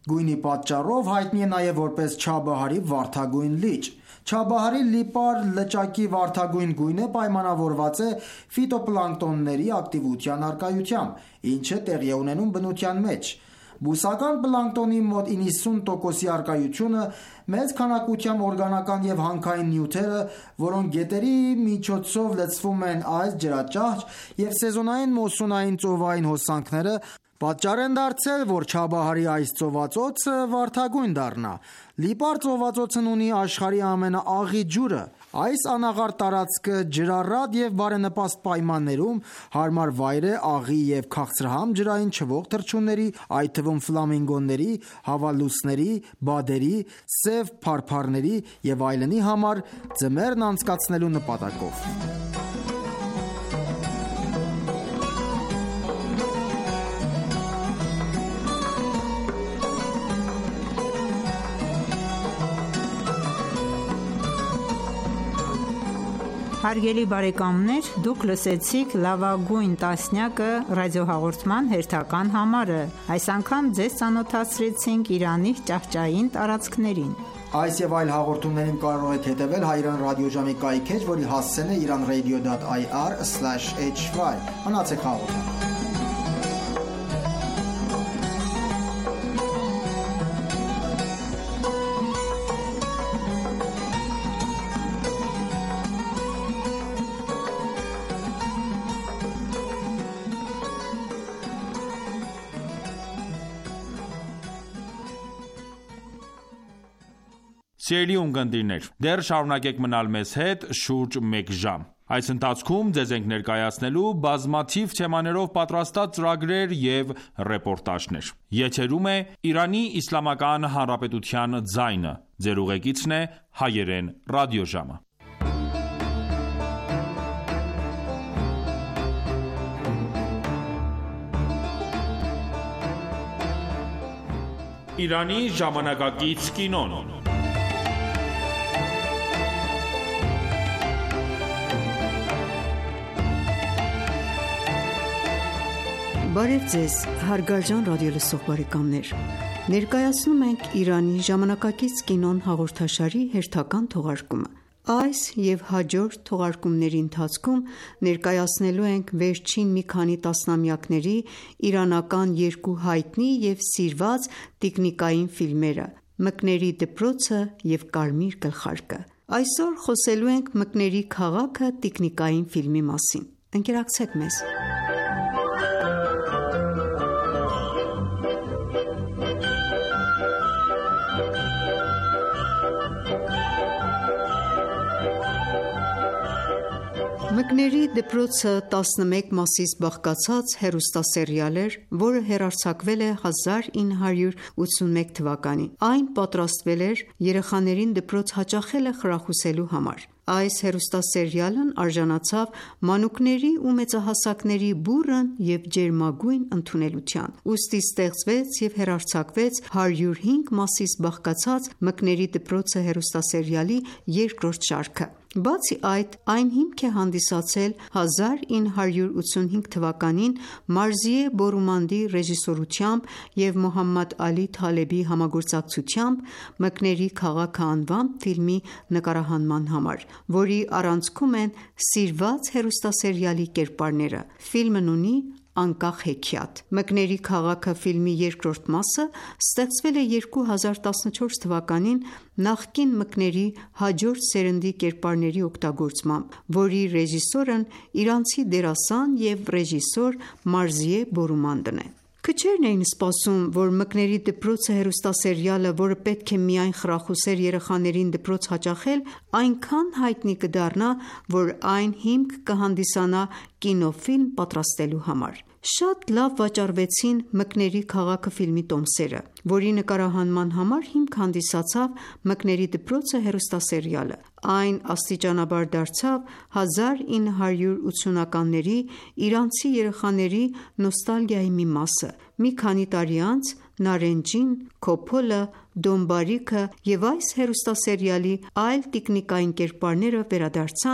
գույնի պատճառով հայտնի է նաև որպես Չաբահարի վարդագույն լիճ։ Չաբահարի լիպար լճակի վարդագույն գույնը պայմանավորված է ֆիտոպլանկտոնների ակտիվության առկայությամբ, ինչը տեղի է ունենում բնության մեջ։ Բուսական պլանկտոնի մոտ իննսուն տոկոսի առկայությունը մեծ քանակությամբ օրգանական և հանքային նյութերը, որոնք գետերի միջոցով լցվում են այս ջրաճահճ և սեզոնային մուսսոնային ծովային հոսանքները, պատճառ են դարձել, որ Չաբահարի այս ծովածոցը վարդագույն դառնա։ Լիպար ծովածոցն ունի աշխարհի ամենաաղի ջուրը։ Այս անաղարտ տարածքը ջրառատ և բարենպաստ պայմաններում հարմար վայր է աղի և քաղցրահամ ջրային չվող թռչունների, այդ թվում ֆլամինգոների, հավալուսների, բադերի, սև փարփառների և այլնի համար ձմեռն անցկացնելու նպատակով։ Հարգելի բարեկամներ, դուք լսեցիք լավագույն տասնյակը ռադիոհաղորդման հերթական համարը։ Այս անգամ ձեզ ծանոթացրեցինք Իրանի ճահճային տարածքներին։ Այս և այլ հաղորդումներին կարող եք հետևել Հայրեն ռադիոժամի կայքէջ, որի հասցեն է իրանradio dot i r slash h y։ Մնացեք հաղորդան։ Սիրելի ունկնդիրներ, դեռ շարունակեք մնալ մեզ հետ շուրջ մեկ ժամ։ Այս ընթացքում ձեզ ենք ներկայացնելու բազմաթիվ թեմաներով պատրաստած ծրագրեր և ռեպորտաժներ։ Եթերում է Իրանի Իսլամական Հանրապետության ձայնը։ Ձեր ուղեկիցն է Հայերեն ռադիոժամը։ Իրանի ժամանակակից կինոն։ Բարև ձեզ, հարգարժան ռադիոլսող բարեկամներ։ Ներկայացնում ենք Իրանի ժամանակակից կինոն հաղորդաշարի հերթական թողարկումը։ Այս և հաջորդ թողարկումների ընթացքում ներկայացնելու ենք վերջին մի քանի տասնամյակների իրանական երկու հայտնի և սիրված տիկնիկային ֆիլմերը՝ «Մկների դպրոցը» և «Կարմիր գլխարկը»։ Այսօր խոսելու ենք «Մկների քաղաքը» տիկնիկային ֆիլմի մասին։ Ընկերակցեք մեզ։ Մկների դպրոցը տասնմեկ մասից բաղկացած հեռուստասերիալ էր, որը հեռարձակվել է հազար ինը հարյուր ութսունմեկ թվականին։ Այն պատրաստվել էր երեխաներին դպրոց հաճախելը խրախուսելու համար։ Այս հեռուստասերիալն արժանացավ մանուկների ու մեծահասակների բուռն և ջերմագույն ընդունելության։ Ուստի ստեղծվեց և հեռարձակվեց հարյուր հինգ մասից բաղկացած «Մկների դպրոցը» հեռուստասերիալի երկրորդ շարքը։ Բացի այդ, այն հիմք է հանդիսացել հազար ինը հարյուր ութսունհինգ թվականին Մարզիե Բորումանդի ռեժիսորությամբ և Մոհամմադ Ալի Թալեբի համագործակցությամբ «Մկների քաղաքը» անվամբ ֆիլմի նկարահանման համար, որի առանցքում են սիրված հեռուստասերիալի կերպարները։ Ֆիլմն ունի անկախ հեքիաթ։ «Մկների քաղաքը» ֆիլմի երկրորդ մասը ստեղծվել է երկու հազար տասնչորս թվականին նախկին մկների հաջորդ սերնդի կերպարների օգտագործմամբ, որի ռեժիսորն իրանցի դերասան և ռեժիսոր Մարզիե Բորումանդն է։ Քչերն էին սպասում, որ «Մկների դպրոցը» հեռուստասերիալը, որը պետք է միայն խրախուսեր երեխաներին դպրոց հաճախել, այնքան հայտնի կդառնա, որ այն հիմք կհանդիսանա կինոֆիլմ պատրաստելու համար։ Շատ լավ վաճառվեցին «Մկների քաղաքը» ֆիլմի տոմսերը, որի նկարահանման համար հիմք հանդիսացավ «Մկների դպրոցը» հեռուստասերիալը։ Այն աստիճանաբար դարձավ հազար ինը հարյուր ութսունականների իրանցի երեխաների նոստալգիայի մի մասը։ Մի քանի տարի անց Նարենջին, Քոփոլը, Դոնբարիքը և այս հեռուստասերիալի այլ տիկնիկային կերպարները վերադարձան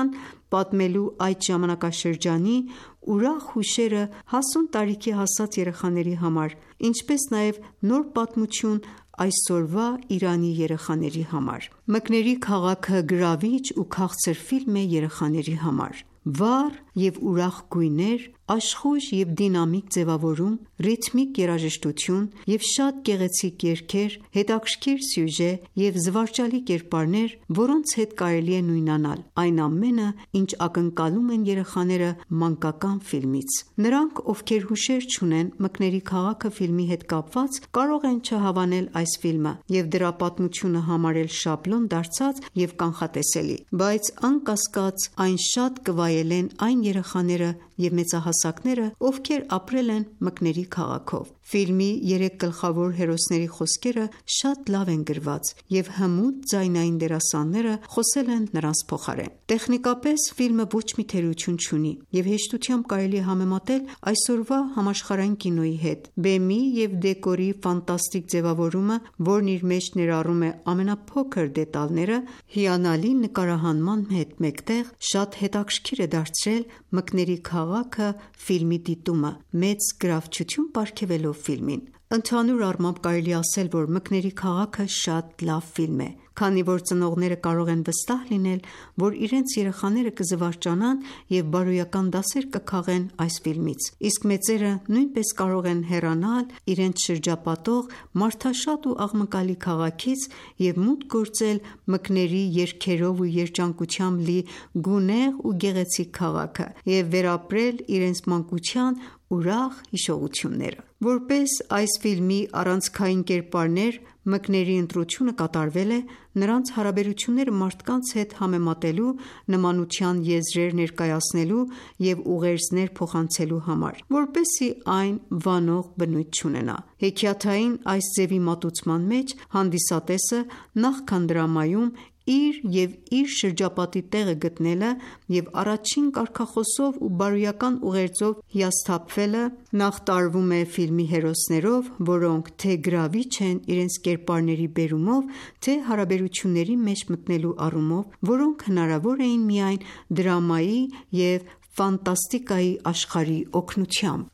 պատմելու այդ ժամանակաշրջանի ուրախ հուշերը հասուն տարիքի հասած երեխաների համար, ինչպես նաև նոր պատմություն այսօրվա Իրանի երեխաների համար։ «Մկների քաղաքը» գրավիչ ու քաղցր ֆիլմ է երեխաների համար։ Վառ և ուրախ գույներ, աշխույժ և դինամիկ ձևավորում, ռիթմիկ երաժշտություն և շատ գեղեցիկ երգեր, հետաքրքիր սյուժե և զվարճալի կերպարներ, որոնց հետ կարելի է նույնանալ, այն ամենը, ինչ ակնկալում են երեխաները մանկական ֆիլմից։ Նրանք, ովքեր հուշեր չունեն «Մկների քաղաքը» ֆիլմի հետ կապված, կարող են չհավանել այս ֆիլմը և դրա պատմությունը համարել շաբլոն դարձած և կանխատեսելի, բայց անկասկած, այն շատ կվայելեն այն երեխաները և մեծահասակները, ովքեր ապրել են Մկների քաղաքով։ Ֆիլմի երեք գլխավոր հերոսների խոսքերը շատ լավ են գրված, և հմուտ ձայնային դերասանները խոսել են նրանց փոխարեն։ Տեխնիկապես ֆիլմը ոչ մի թերություն չունի, և հեշտությամբ կարելի է համեմատել այսօրվա համաշխարհային կինոյի հետ։ Բեմի և դեկորի ֆանտաստիկ ձևավորումը, որն իր մեջ ներառում է ամենափոքր դետալները, հիանալի նկարահանման հետ մեկտեղ, շատ հետաքրքիր է դարձրել «Մկների քաղաքը» ֆիլմի դիտումը, մեծ գրավչություն պարգևելով ֆիլմին։ Ընդհանուր առմամբ կարելի է ասել, որ «Մկների քաղաքը» շատ լավ ֆիլմ է, քանի որ ծնողները կարող են վստահ լինել, որ իրենց երեխաները կզվարճանան և բարոյական դասեր կքաղեն այս ֆիլմից, իսկ մեծերը նույնպես կարող են հեռանալ իրենց շրջապատող մարդաշատ ու աղմկալի քաղաքից և մուտք գործել Մկների երգերով ու երջանկությամբ լի գունեղ ու գեղեցիկ քաղաքը և վերապրել իրենց մանկության ուրախ հիշողությունները։ Որպես այս ֆիլմի առանցքային կերպարներ, մկների ընտրությունը կատարվել է նրանց հարաբերությունները մարդկանց հետ համեմատելու, նմանության եզրեր ներկայացնելու և ուղերձներ փոխանցելու համար, որպեսզի այն վանող բնույթ չունենա։ Հեքիաթային այս ձևի մատուցման մեջ հանդիսատեսը, նախքան դրամայում, իր և իր շրջապատի տեղը գտնելը և առաջին կարգախոսով ու բարոյական ուղերձով հիասթափվելը նախ տարվում է ֆիլմի հերոսներով, որոնք թե գրավիչ են իրենց կերպարների բերումով, թե հարաբերությունների մեջ մտնելու առումով, որոնք հնարավոր էին միայն դրամայի և ֆանտաստիկայի աշխարհի օգնությամբ։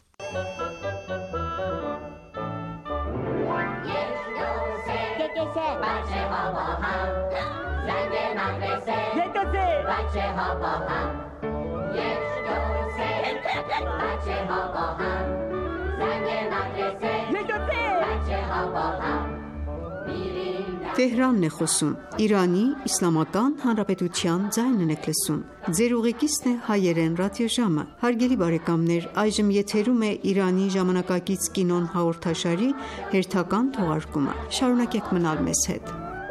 Թեհրանն է խոսում, Իրանի Իսլամական Հանրապետության ձայնն եք լսում, ձեր ուղեկիցն է հայերեն ռադիոժամը։ Հարգելի բարեկամներ, այժմ եթերում է «Իրանի ժամանակակից կինոն» հաղորդաշարի հերթական թողարկումը։ Շարունակեք մնալ մեզ հետ։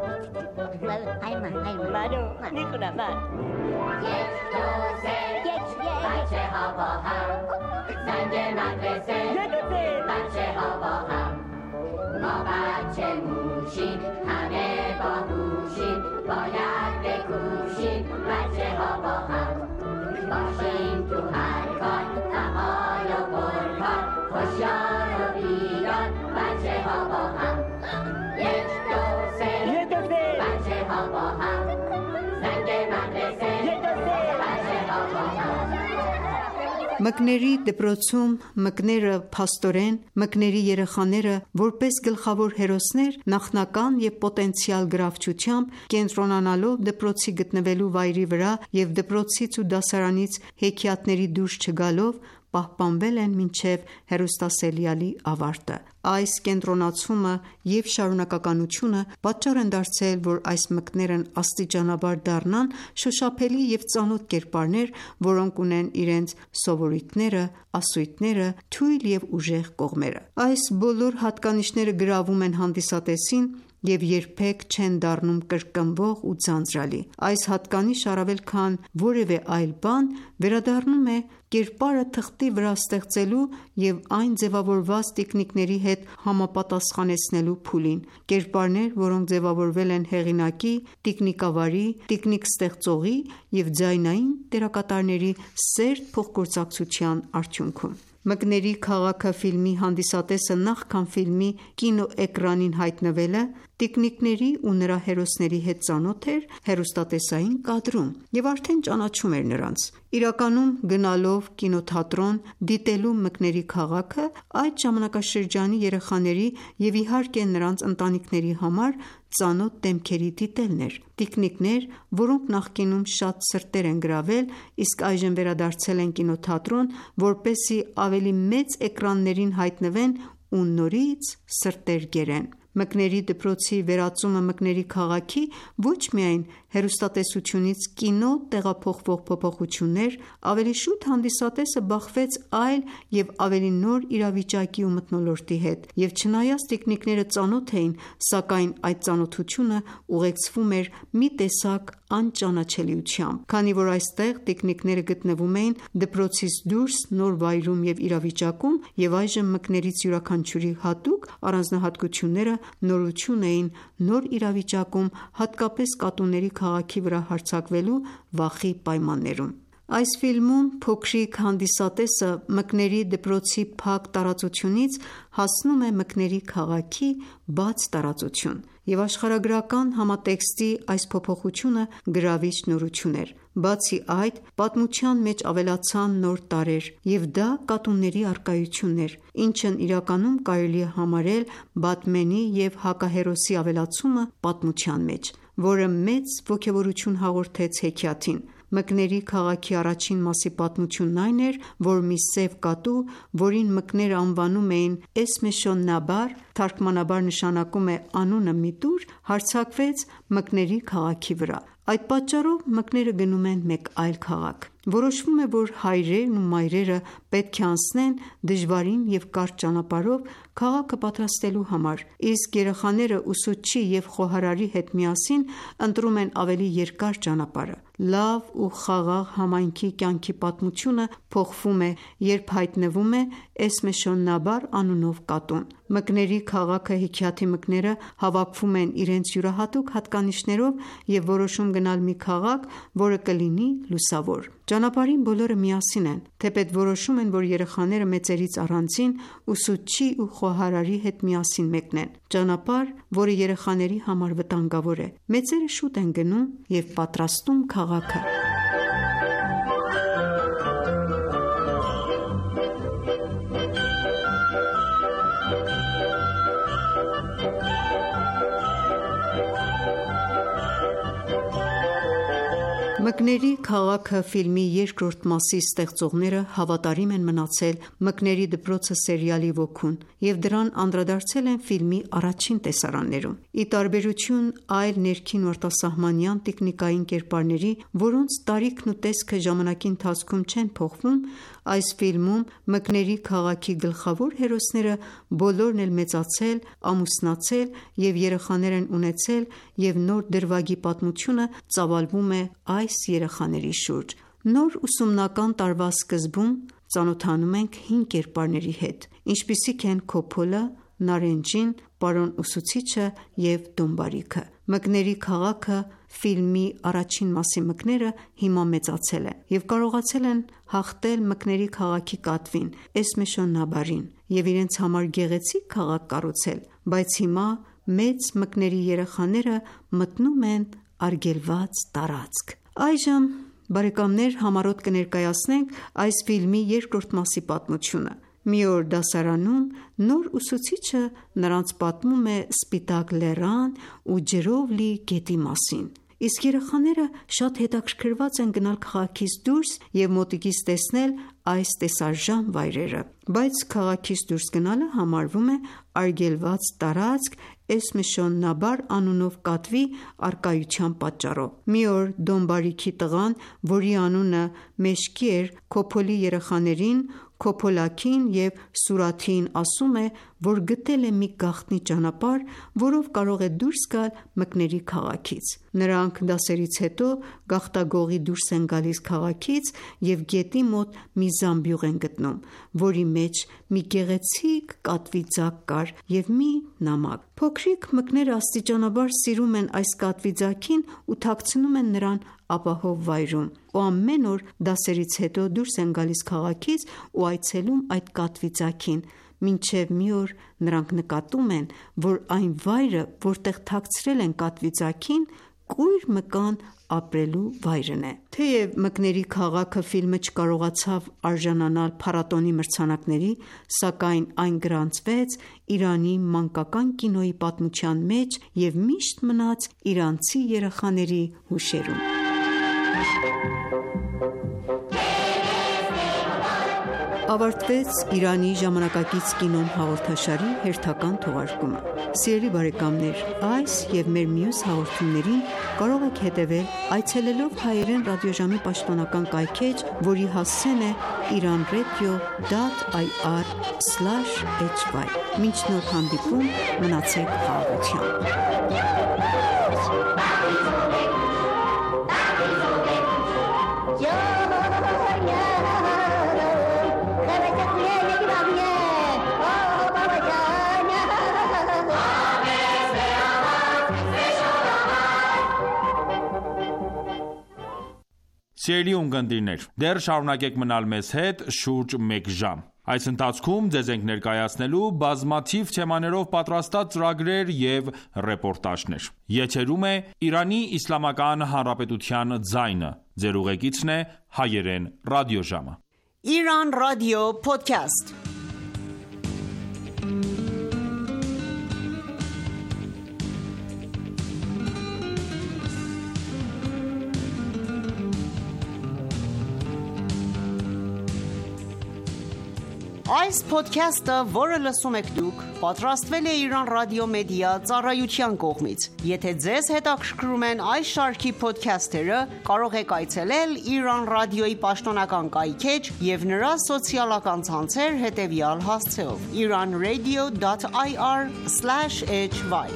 ما بچه موشیم همه باهوشیم باید بکوشیم بچه ها با هم باشیم تو هر کار فعال و پرکار هوشیار و بیدار بچه ها با هم یک دو سه بچه ها با هم زنگ مدرسه بچه ها با هم Մկների դպրոցում մկները փաստորեն, մկների երեխաները որպես գլխավոր հերոսներ նախնական և պոտենցիալ գրավչությամբ կենտրոնանալով դպրոցի գտնվելու վայրի վրա և դպրոցից ու դասարանից հեքիաթների դուրս չգալով պահպանվել են մինչև հեռուստասերիալի ավարտը։ Այս կենտրոնացումը և շարունակականությունը պատճառ են դարձել, որ այս մկներն աստիճանաբար դառնան շոշափելի և ծանոթ կերպարներ, որոնք ունեն իրենց սովորույթները, ասույթները, թույլ և ուժեղ կողմերը։ Այս բոլոր հատկանիշները գրավում են հանդիսատեսին և երբեք չեն դառնում կրկնվող ու ձանձրալի։ Այս հատկանիշը առավել քան որևէ այլ բան վերադառնում է կերպարը թղթի վրա ստեղծելու և այն ձևավորված տիկնիկների հետ համապատասխանեցնելու փուլին։ Կերպարներ, որոնք ձևավորվել են հեղինակի, տիկնիկավարի, տիկնիկ ստեղծողի և ձայնային դերակատարների սերտ փոխգործակցության արդյունքում։ «Մկների քաղաքը» ֆիլմի հանդիսատեսը նախքան ֆիլմի կինոէկրանին հայտնվելը տիկնիկների ու նրա հերոսների հետ ծանոթ էր հեռուստատեսային կադրում և արդեն ճանաչում էր նրանց: Իրականում գնալով կինոթատրոն դիտելու մկների քաղաքը այդ ժամանակաշրջանի երեխաների և իհարկե նրանց ընտանիքների համար ծանոթ դեմքերի դիտելն էր: Տիկնիկներ, որոնք նախկինում շատ սրտեր են գրավել, իսկ այժմ վերադարձել են կինոթատրոն, որպեսզի ավելի մեծ էկրաններին հայտնվեն ու նորից սրտեր կերեն: Մկների դպրոցի վերածումը մկների քաղաքի ոչ միայն հեռուստատեսությունից կինո տեղափոխվող փոփոխություններ, ավելի շուտ հանդիսատեսը բախվեց այլ և ավելի նոր իրավիճակի ու մթնոլորտի հետ, և չնայած տիկնիկները ծանոթ էին, սակայն այդ ծանոթությունը ուղեկցվում էր մի տեսակ անճանաչելիությամբ: Քանի որ այստեղ տիկնիկները գտնվում էին դպրոցից դուրս նոր վայրում և իրավիճակում, և այժմ մկներից յուրաքանչյուրի հատուկ առանձնահատկությունները նորություն էին նոր իրավիճակում, հատկապես կատուների քաղաքի վրա հարձակվելու վախի պայմաններում: Այս ֆիլմում փոքրիկ հանդիսատեսը մկների դպրոցի փակ տարածությունից հասնում է մկների քաղաքի բաց տարածություն, և աշխարհագրական համատեքստի այս փոփոխությունը գրավիչ նորություն էր: Բացի այդ, պատմության մեջ ավելացան նոր տարրեր, և դա կատուների առկայությունն էր, ինչն իրականում կարելի է համարել Բաթմենի և հակահերոսի ավելացումը պատմության մեջ, որը մեծ ոգևորություն հաղորդեց հեքիաթին: Մկների քաղաքի առաջին մասի պատմությունն այն էր, որ մի սև կատու, որին մկները անվանում էին Էսմեշոհ-Նաբար, թարգմանաբար նշանակում է անունը մի տուր, հարձակվեց մկների քաղաքի վրա: Այդ պատճառով մկները գնում են մեկ այլ քաղաք: Որոշվում է, որ հայրերն ու մայրերը պետք է անցնեն դժվարին և կարճ ճանապարհով քաղաքը պատրաստելու համար, իսկ երեխաները ուսուցչի և խոհարարի հետ միասին ընտրում են ավելի երկար ճանապարհը: Լավ ու խաղաղ համայնքի կյանքի պատմությունը փոխվում է, երբ հայտնվում է Էսմեշոհ-Նաբար անունով կատուն: Մկների քաղաքը հեքիաթի մկները հավաքվում են իրենց յուրահատուկ հատկանիշներով և որոշում գնալ մի քաղաք, որը կլինի լուսավոր: Ճանապարհին բոլորը միասին են, թեպետ որոշում են, որ երեխաները մեծերից առանձին ուսուցչի ու խոհարարի հետ միասին մեկնեն: Ճանապարհ, որը երեխաների համար վտանգավոր է: Մեծերը շուտ են գնում և պատրաստում քաղաքը: Մկների քաղաքը ֆիլմի երկրորդ մասի ստեղծողները հավատարիմ են մնացել «Մկների դպրոցը» սերիալի ոգուն և դրան անդրադարձել են ֆիլմի առաջին տեսարաններում: Ի տարբերություն այլ ներքին ու արտասահմանյան տիկնիկային կերպարների, որոնց տարիքն ու տեսքը ժամանակի ընթացքում չեն փոխվում, այս ֆիլմում մկների քաղաքի գլխավոր հերոսները բոլորն էլ մեծացել, ամուսնացել և երեխաներ են ունեցել և նոր դրվագի պատմությունը ծավալվում է այս երեխաների շուրջ: Նոր ուսումնական տարվա սկզբում ծանոթանում ենք հին կերպարների հետ, ինչպիսիք են Քոփոլը, Նարենջին, պարոն ուսուցիչը և Դոմբարիքը: Մկների քաղաքը ֆիլմի առաջին մասի մկները հիմա մեծացել են և կարողացել են հաղթել մկների քաղաքի կատվին Էսմեշոհ-Նաբարին և իրենց համար գեղեցիկ քաղաք կառուցել, բայց հիմա մեծ մկների երեխաները մտնում են արգելված տարածք: Այժմ համառոտ կներկայացնենք այս ֆիլմի երկրորդ մասի պատմությունը: Մի օր դասարանում նոր ուսուցիչը նրանց պատմում է Սպիտակ լեռան ու ջրով լի գետի մասին, իսկ երեխաները շատ հետաքրքրված են գնալ քաղաքից դուրս և մոտիկից տեսնել այս տեսարժան վայրերը: Բայց քաղաքից դուրս գնալը համարվում է արգելված տարածք Էսմեշոհ-Նաբար անունով կատվի առկայության պատճառով: Մի օր Դոմբարիքի տղան, որի անունը Մեշկի էր, Քոփոլի երեխաներին Քոփոլաքին և Սուրաթիին ասում է, որ գտել է մի գաղտնի ճանապարհ, որով կարող է դուրս գալ մկների քաղաքից: Նրանք դասերից հետո գաղտագողի դուրս են գալիս քաղաքից և գետի մոտ մի զամբյուղ են գտնում, որի մեջ մի գեղեցիկ կատվի ձագ կար և մի նամակ: Փոքրիկ մկները աստիճանաբար սիրում են այս կատվի ձագին ու թաքցնում են նրան ապահով վայրում ու ամեն օր դասերից հետո դուրս են գալիս քաղաքից ու այցելում այդ կատվի ձագին, մինչև մի օր նրանք նկատում են, որ այն վայրը, որտեղ թաքցրել են կատվիծակին, կույր մկան ապրելու վայրն է։ Թեև «Մկների քաղաքը» ֆիլմը չկարողացավ արժանանալ փառատոնի մրցանակների, սակայն այն գրանցվեց Իրանի մանկական կինոյի պատմության մեջ և միշտ մնաց իրանցի երեխաների հուշերում։ Ավարտվեց «Իրանի ժամանակակից կինոն» հաղորդաշարի հերթական թողարկումը։ Սիրելի բարեկամներ, այս և մեր մյուս հաղորդումներին կարող եք հետևել այցելելով հայերեն ռադիոժամի պաշտոնական կայքէջ, որի հասցեն է իրանradio dot i r slash h y։ Մինչ նոր հանդիպում, մնացեք խաղաղությամբ։ Սիրելի ունկնդիրներ, դեռ շարունակեք մնալ մեզ հետ շուրջ մեկ ժամ։ Այս ընթացքում ձեզ ենք ներկայացնելու բազմաթիվ թեմաներով պատրաստած ծրագրեր և ռեպորտաժներ։ Եթերում է Իրանի Իսլամական Հանրապետության ձայնը։ Ձեր ուղեկիցն է հայերեն ռադիոժամը։ Iran Radio Podcast. Այս podcast-ը, որը լսում եք դուք, պատրաստվել է Iran Radio Media ծառայության կողմից։ Եթե ձեզ հետաքրքրում են այս շարքի podcast-երը, կարող եք այցելել Iran Radio-ի պաշտոնական կայքէջ և նրա սոցիալական ցանցեր հետևյալ հասցեով՝ iranradio dot i r slash h y։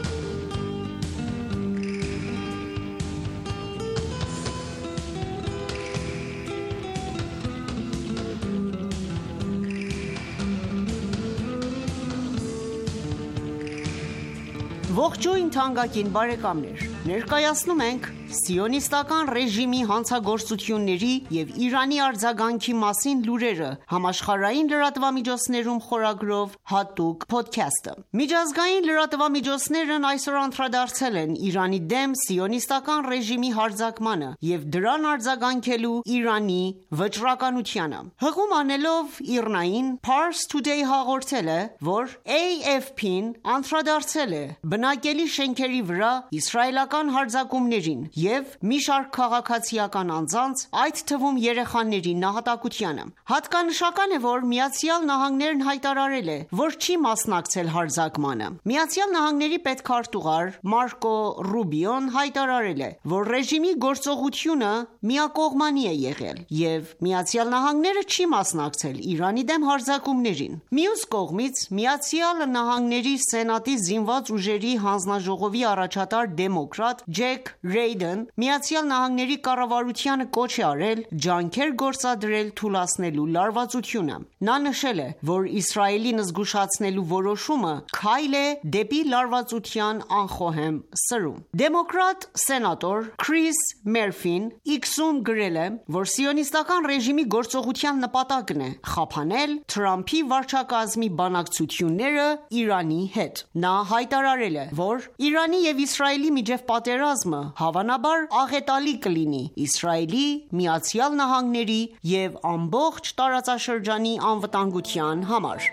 Ողջույն թանկագին բարեկամներ, ներկայացնում ենք սիոնիստական ռեժիմի հանցագործությունների և Իրանի արձագանքի մասին լուրերը համաշխարհային լրատվամիջոցներում խորագրով հատուկ փոդքասթը։ Միջազգային լրատվամիջոցներն այսօր անդրադարձել են Իրանի դեմ սիոնիստական ռեժիմի հարձակմանը և դրան արձագանքելու Իրանի վճռականությանը։ Հղում անելով ԻՌՆԱ-ին, Pars Today հաղորդել է, որ A F P-ն անդրադարձել է բնակելի շենքերի վրա իսրայելական հարձակումներին և մի շարք քաղաքացիական անձանց, այդ թվում երեխաների նահատակությանը։ Հատկանշական է, որ Միացյալ Նահանգներն հայտարարել է, որ չի մասնակցել հարձակմանը։ Միացյալ Նահանգների պետքարտուղար Մարկո Ռուբիոն հայտարարել է, որ ռեժիմի գործողությունը միակողմանի է եղել և Միացյալ Նահանգները չի մասնակցել Իրանի դեմ հարձակումներին։ Մյուս կողմից, Միացյալ Նահանգների Սենատի զինված ուժերի հանձնաժողովի առաջատար դեմոկրատ Ջեք Ռեյդն Միացյալ Նահանգների կառավարությանը կոչ է արել ջանքեր գործադրել թուլացնելու լարվածությունը։ Նա նշել է, որ Իսրայելին զգուշացնելու որոշումը քայլ է դեպի լարվածության անխոհեմ սրում։ Դեմոկրատ սենատոր Քրիս Մերֆին X-ում գրել է, որ սիոնիստական ռեժիմի գործողության նպատակն է խափանել Թրամփի վարչակազմի բանակցությունները Իրանի հետ։ Նա հայտարարել է, որ Իրանի և Իսրայելի միջև պատերազմը հավանաբար աղետալի կլինի Իսրայելի, Միացյալ Նահանգների և ամբողջ տարածաշրջանի անվտանգության համար։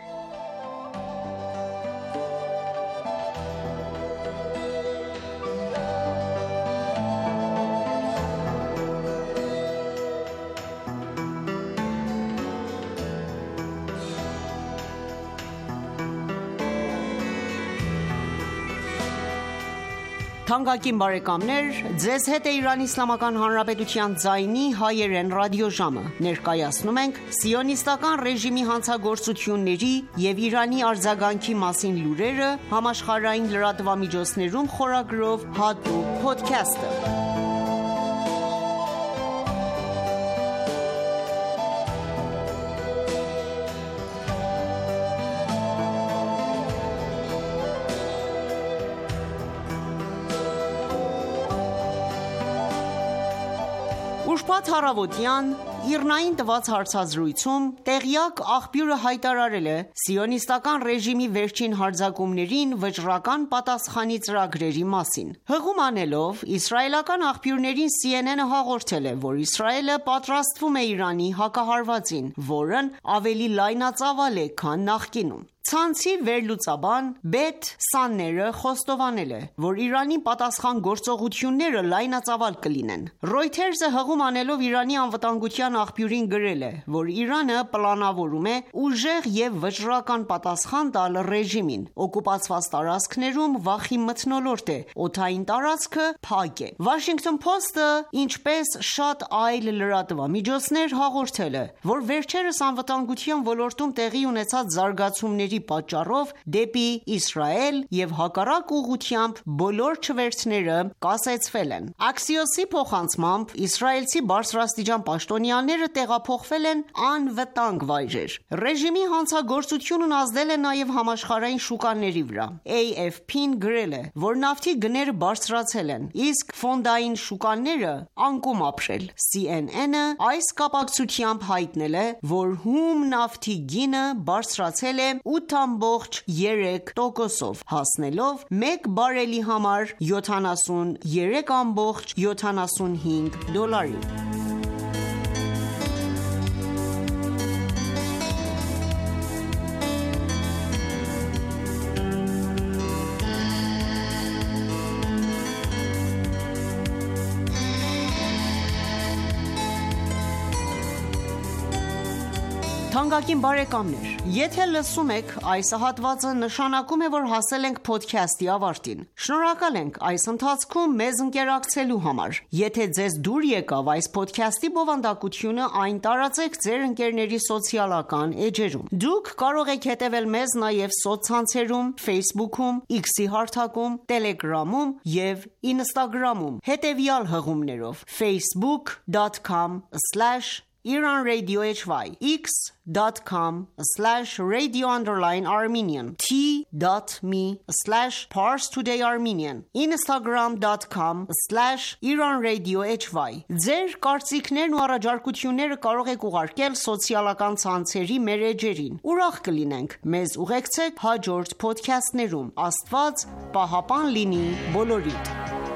Թանկագին բարեկամներ, ձեզ հետ է Իրանի Իսլամական Հանրապետության ձայնի հայերեն ռադիոժամը։ Ներկայացնում ենք սիոնիստական ռեժիմի հանցագործությունների և Իրանի արձագանքի մասին լուրերը համաշխարհային լրատվամիջոցներում խորագրով հատուկ փոդքասթը։ Ուրբաթ առավոտյան ԻՌՆ-ին տված հարցազրույցում տեղյակ աղբյուրը հայտարարել է սիոնիստական ռեժիմի վերջին հարձակումներին վճռական պատասխանի ծրագրերի մասին: Հղում անելով, իսրայելական աղբյուրներին Սի Են Են-ը հաղորդել է, որ Իսրայելը պատրաստվում է Իրանի հակահարվածին, որն ավելի լայնածավալ է, քան նախկինում: Ցանցի վերլուծաբան Բեթ Սանները խոստովանել է, որ Իրանի պատասխան գործողությունները լայնածավալ կլինեն: Reuters-ը հղում անելով Իրանի անվտանգության աղբյուրին գրել է, որ Իրանը պլանավորում է ուժեղ և վճռական պատասխան տալ ռեժիմին: Օկուպացված տարածքներում վախի մթնոլորտ է, օդային տարածքը փակ է: Washington Post-ը, ինչպես շատ այլ լրատվամիջոցներ, հաղորդել է, որ վերջերս անվտանգության ոլորտում տեղի ունեցած զարգացումների պատճառով դեպի Իսրայել և հակառակ ուղղությամբ բոլոր չվերթները կասեցվել են: Axios-ի փոխանցմամբ, իսրայելցի բարձրաստիճան պաշտոնյաները տեղափոխվել են անվտանգ վայրեր: Ռեժիմի հանցագործությունն ազդել է նաև համաշխարհային շուկաների վրա: A F P-ն գրել է, որ նավթի գները բարձրացել են, իսկ ֆոնդային շուկաները անկում ապրել: Սի Են Են-ը այս կապակցությամբ հայտնել է, որ հում նավթի գինը բարձրացել է ութ ամբողջ երեք տոկոսով, հասնելով մեկ բարելի համար յոթանասուններեք ամբողջ յոթանասունհինգ դոլարի: Թանկագին բարեկամներ, եթե լսում եք այս հատվածը, նշանակում է, որ հասել ենք փոդքասթի ավարտին: Շնորհակալ ենք այս ընթացքում մեզ ընկերակցելու համար: Եթե ձեզ դուր եկավ այս փոդքասթի բովանդակությունը, այն տարածեք ձեր ընկերների սոցիալական էջերում: Դուք կարող եք հետևել մեզ նաև սոցցանցերում, Facebook-ում, X-ի հարթակում, Telegram-ում և Instagram-ում հետևյալ հղումներով՝ facebook dot com slash Iran Radio Hy, x dot com slash radio underline Armenian, t.me slash Pars Today Armenian, instagram dot com slash Iran Radio Hy: Ձեր կարծիքներն ու առաջարկությունները կարող եք ուղարկել սոցիալական ցանցերի մեր էջերին: Ուրախ կլինենք մեզ ուղեկցեք հաջորդ փոդքասթներում: Աստված պահապան լինի բոլորիդ: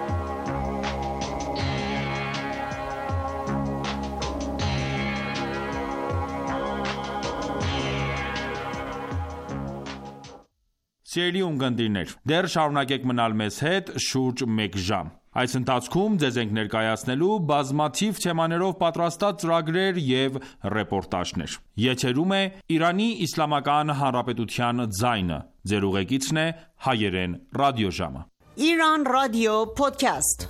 Սիրելի ունկնդիրներ, դեռ շարունակեք մնալ մեզ հետ շուրջ մեկ ժամ: Այս ընթացքում ձեզ ենք ներկայացնելու բազմաթիվ թեմաներով պատրաստած ծրագրեր և ռեպորտաժներ: Եթերում է Իրանի Իսլամական Հանրապետության ձայնը: Ձեր ուղեկիցն է Հայերեն ռադիոժամը: Iran Radio Podcast.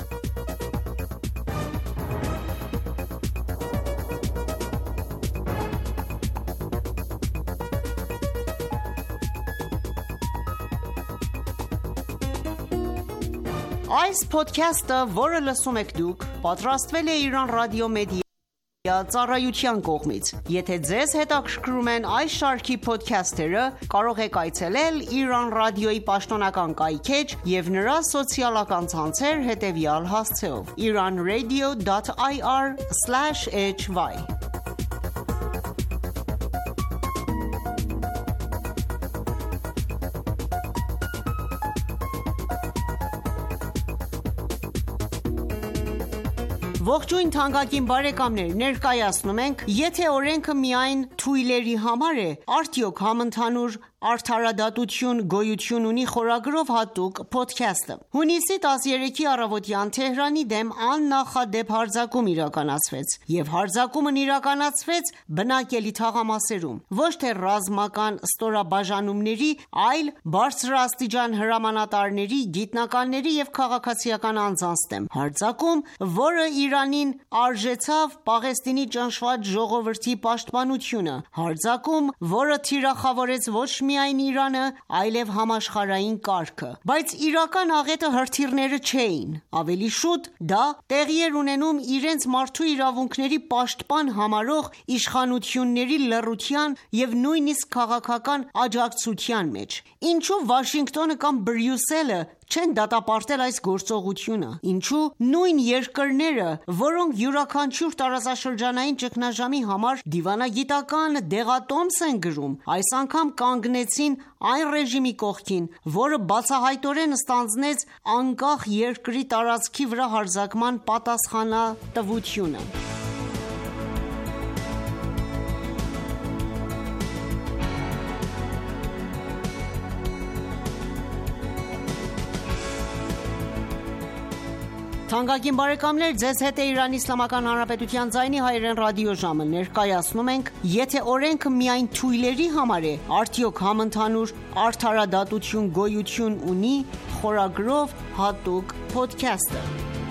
Այս փոդքասթը, որը լսում եք դուք, պատրաստվել է Iran Radio Media ծառայության կողմից: Եթե ձեզ հետաքրքրում են այս շարքի փոդքասթերը, կարող եք այցելել Iran Radio-ի պաշտոնական կայքէջ և նրա սոցիալական ցանցեր հետևյալ հասցեով՝ iranradio dot ir slash hy: Ողջույն թանկագին բարեկամներ, ներկայացնում ենք «Եթե օրենքը միայն թույլերի համար է, արդյոք համընդհանուր արդարադատություն գոյություն ունի» խորագրով հատուկ փոդքասթը: Հունիսի տասներեքի առավոտյան Թեհրանի դեմ աննախադեպ հարձակում իրականացվեց և հարձակումն իրականացվեց բնակելի թաղամասերում: Ոչ թե ռազմական ստորաբաժանումների, այլ բարձրաստիճան հրամանատարների, գիտնականների և քաղաքացիական անձանց դեմ: Հարձակում, որը Իրանին արժեցավ Պաղեստինի ճնշված ժողովրդի պաշտպանությունը: Հարձակում, որը թիրախավորեց ոչ միայն Իրանը, այլև համաշխարհային կարգը: Բայց իրական աղետը հրթիռները չէին: Ավելի շուտ դա տեղի էր ունենում իրենց մարդու իրավունքների պաշտպան համարող իշխանությունների լռության և նույնիսկ քաղաքական աջակցության մեջ: Ինչու Վաշինգտոնը կամ Բրյուսելը չեն դատապարտել այս գործողությունը։ Ինչու նույն երկրները, որոնք յուրաքանչյուր տարածաշրջանային ճգնաժամի համար դիվանագիտական դեղատոմս են գրում, այս անգամ կանգնեցին այն ռեժիմի կողքին, որը բացահայտորեն ստանձնեց անկախ երկրի տարածքի վրա հարձակման պատասխանատվությունը։ Թանկագին բարեկամներ, ձեզ հետ է Իրանի Իսլամական Հանրապետության ձայնի հայերեն ռադիոժամը։ Ներկայացնում ենք «Եթե օրենքը միայն թույլերի համար է, արդյոք համընդհանուր արդարադատություն գոյություն ունի» խորագրով հատուկ փոդքասթը։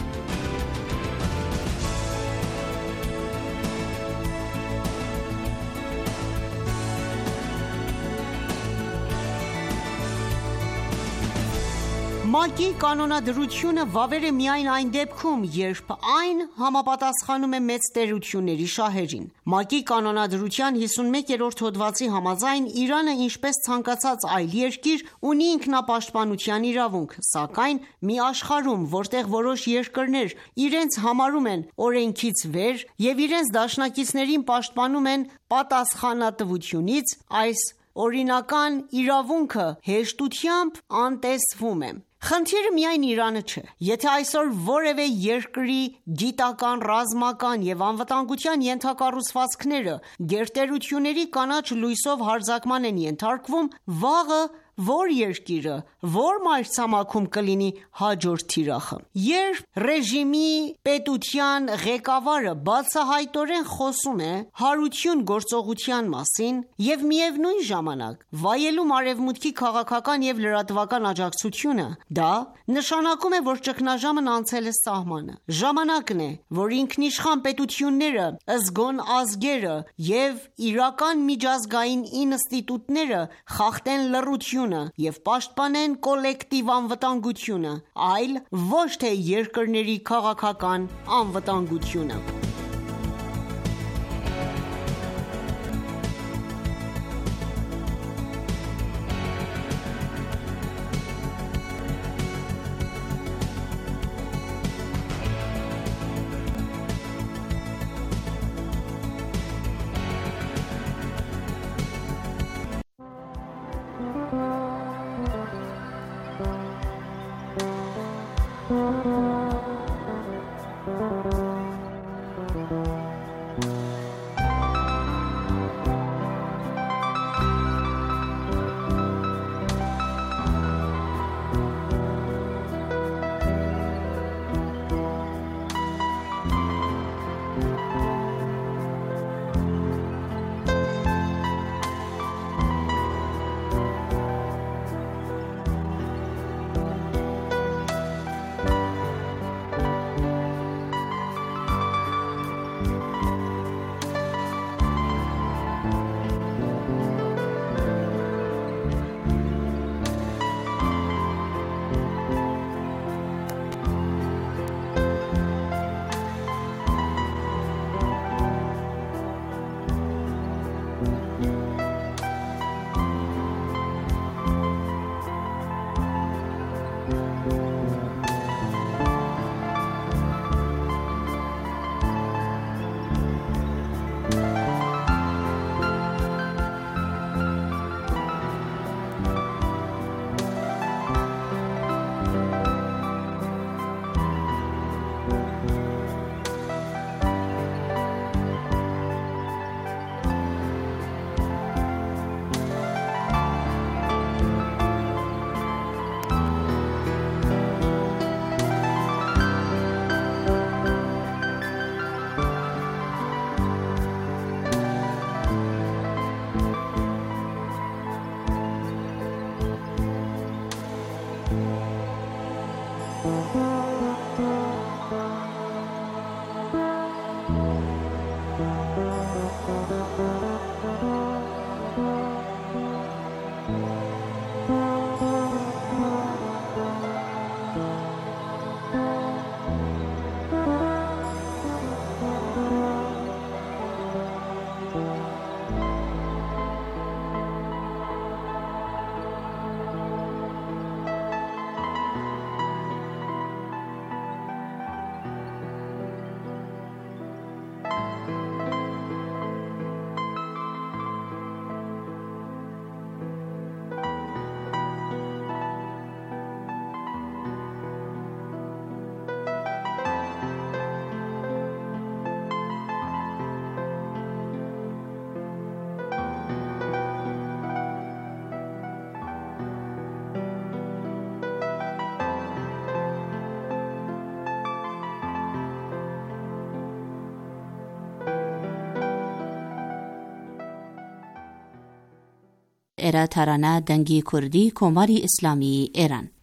ՄԱԿ-ի կանոնադրությունը վավեր է միայն այն դեպքում, երբ այն համապատասխանում է մեծ տերությունների շահերին։ ՄԱԿ-ի կանոնադրության հիսունմեկերորդ հոդվածի համաձայն Իրանը, ինչպես ցանկացած այլ երկիր, ունի ինքնապաշտպանության իրավունք, սակայն մի աշխարհում, որտեղ որոշ երկրներ իրենց համարում են օրենքից վեր և իրենց դաշնակիցներին պաշտպանում են պատասխանատվությունից, այս օրինական իրավունքը հեշտությամբ անտեսվում է։ Խնդիրը միայն Իրանը չէ։ Եթե այսօր որևէ երկրի գիտական, ռազմական և անվտանգության ենթակառուցվածքները գերտերությունների կանաչ լույսով հարձակման են ենթարկվում, վաղը որ երկիրը, որ մայրցամաքում կլինի հաջորդ թիրախը։ Երբ ռեժիմի պետության ղեկավարը բացահայտորեն խոսում է հարություն գործողության մասին և միևնույն ժամանակ վայելում Արևմուտքի քաղաքական և լրատվական աջակցությունը, դա նշանակում է, որ ճգնաժամն անցել է սահմանը։ Ժամանակն է, որ ինքնիշխան պետությունները, զգոն ազգերը և իրական միջազգային ինստիտուտները խախտեն լռությունը և պաշտպանեն կոլեկտիվ անվտանգությունը, այլ ոչ թե երկրների քաղաքական անվտանգությունը։ era tarana dangi Kurdi Komari Islami Iran.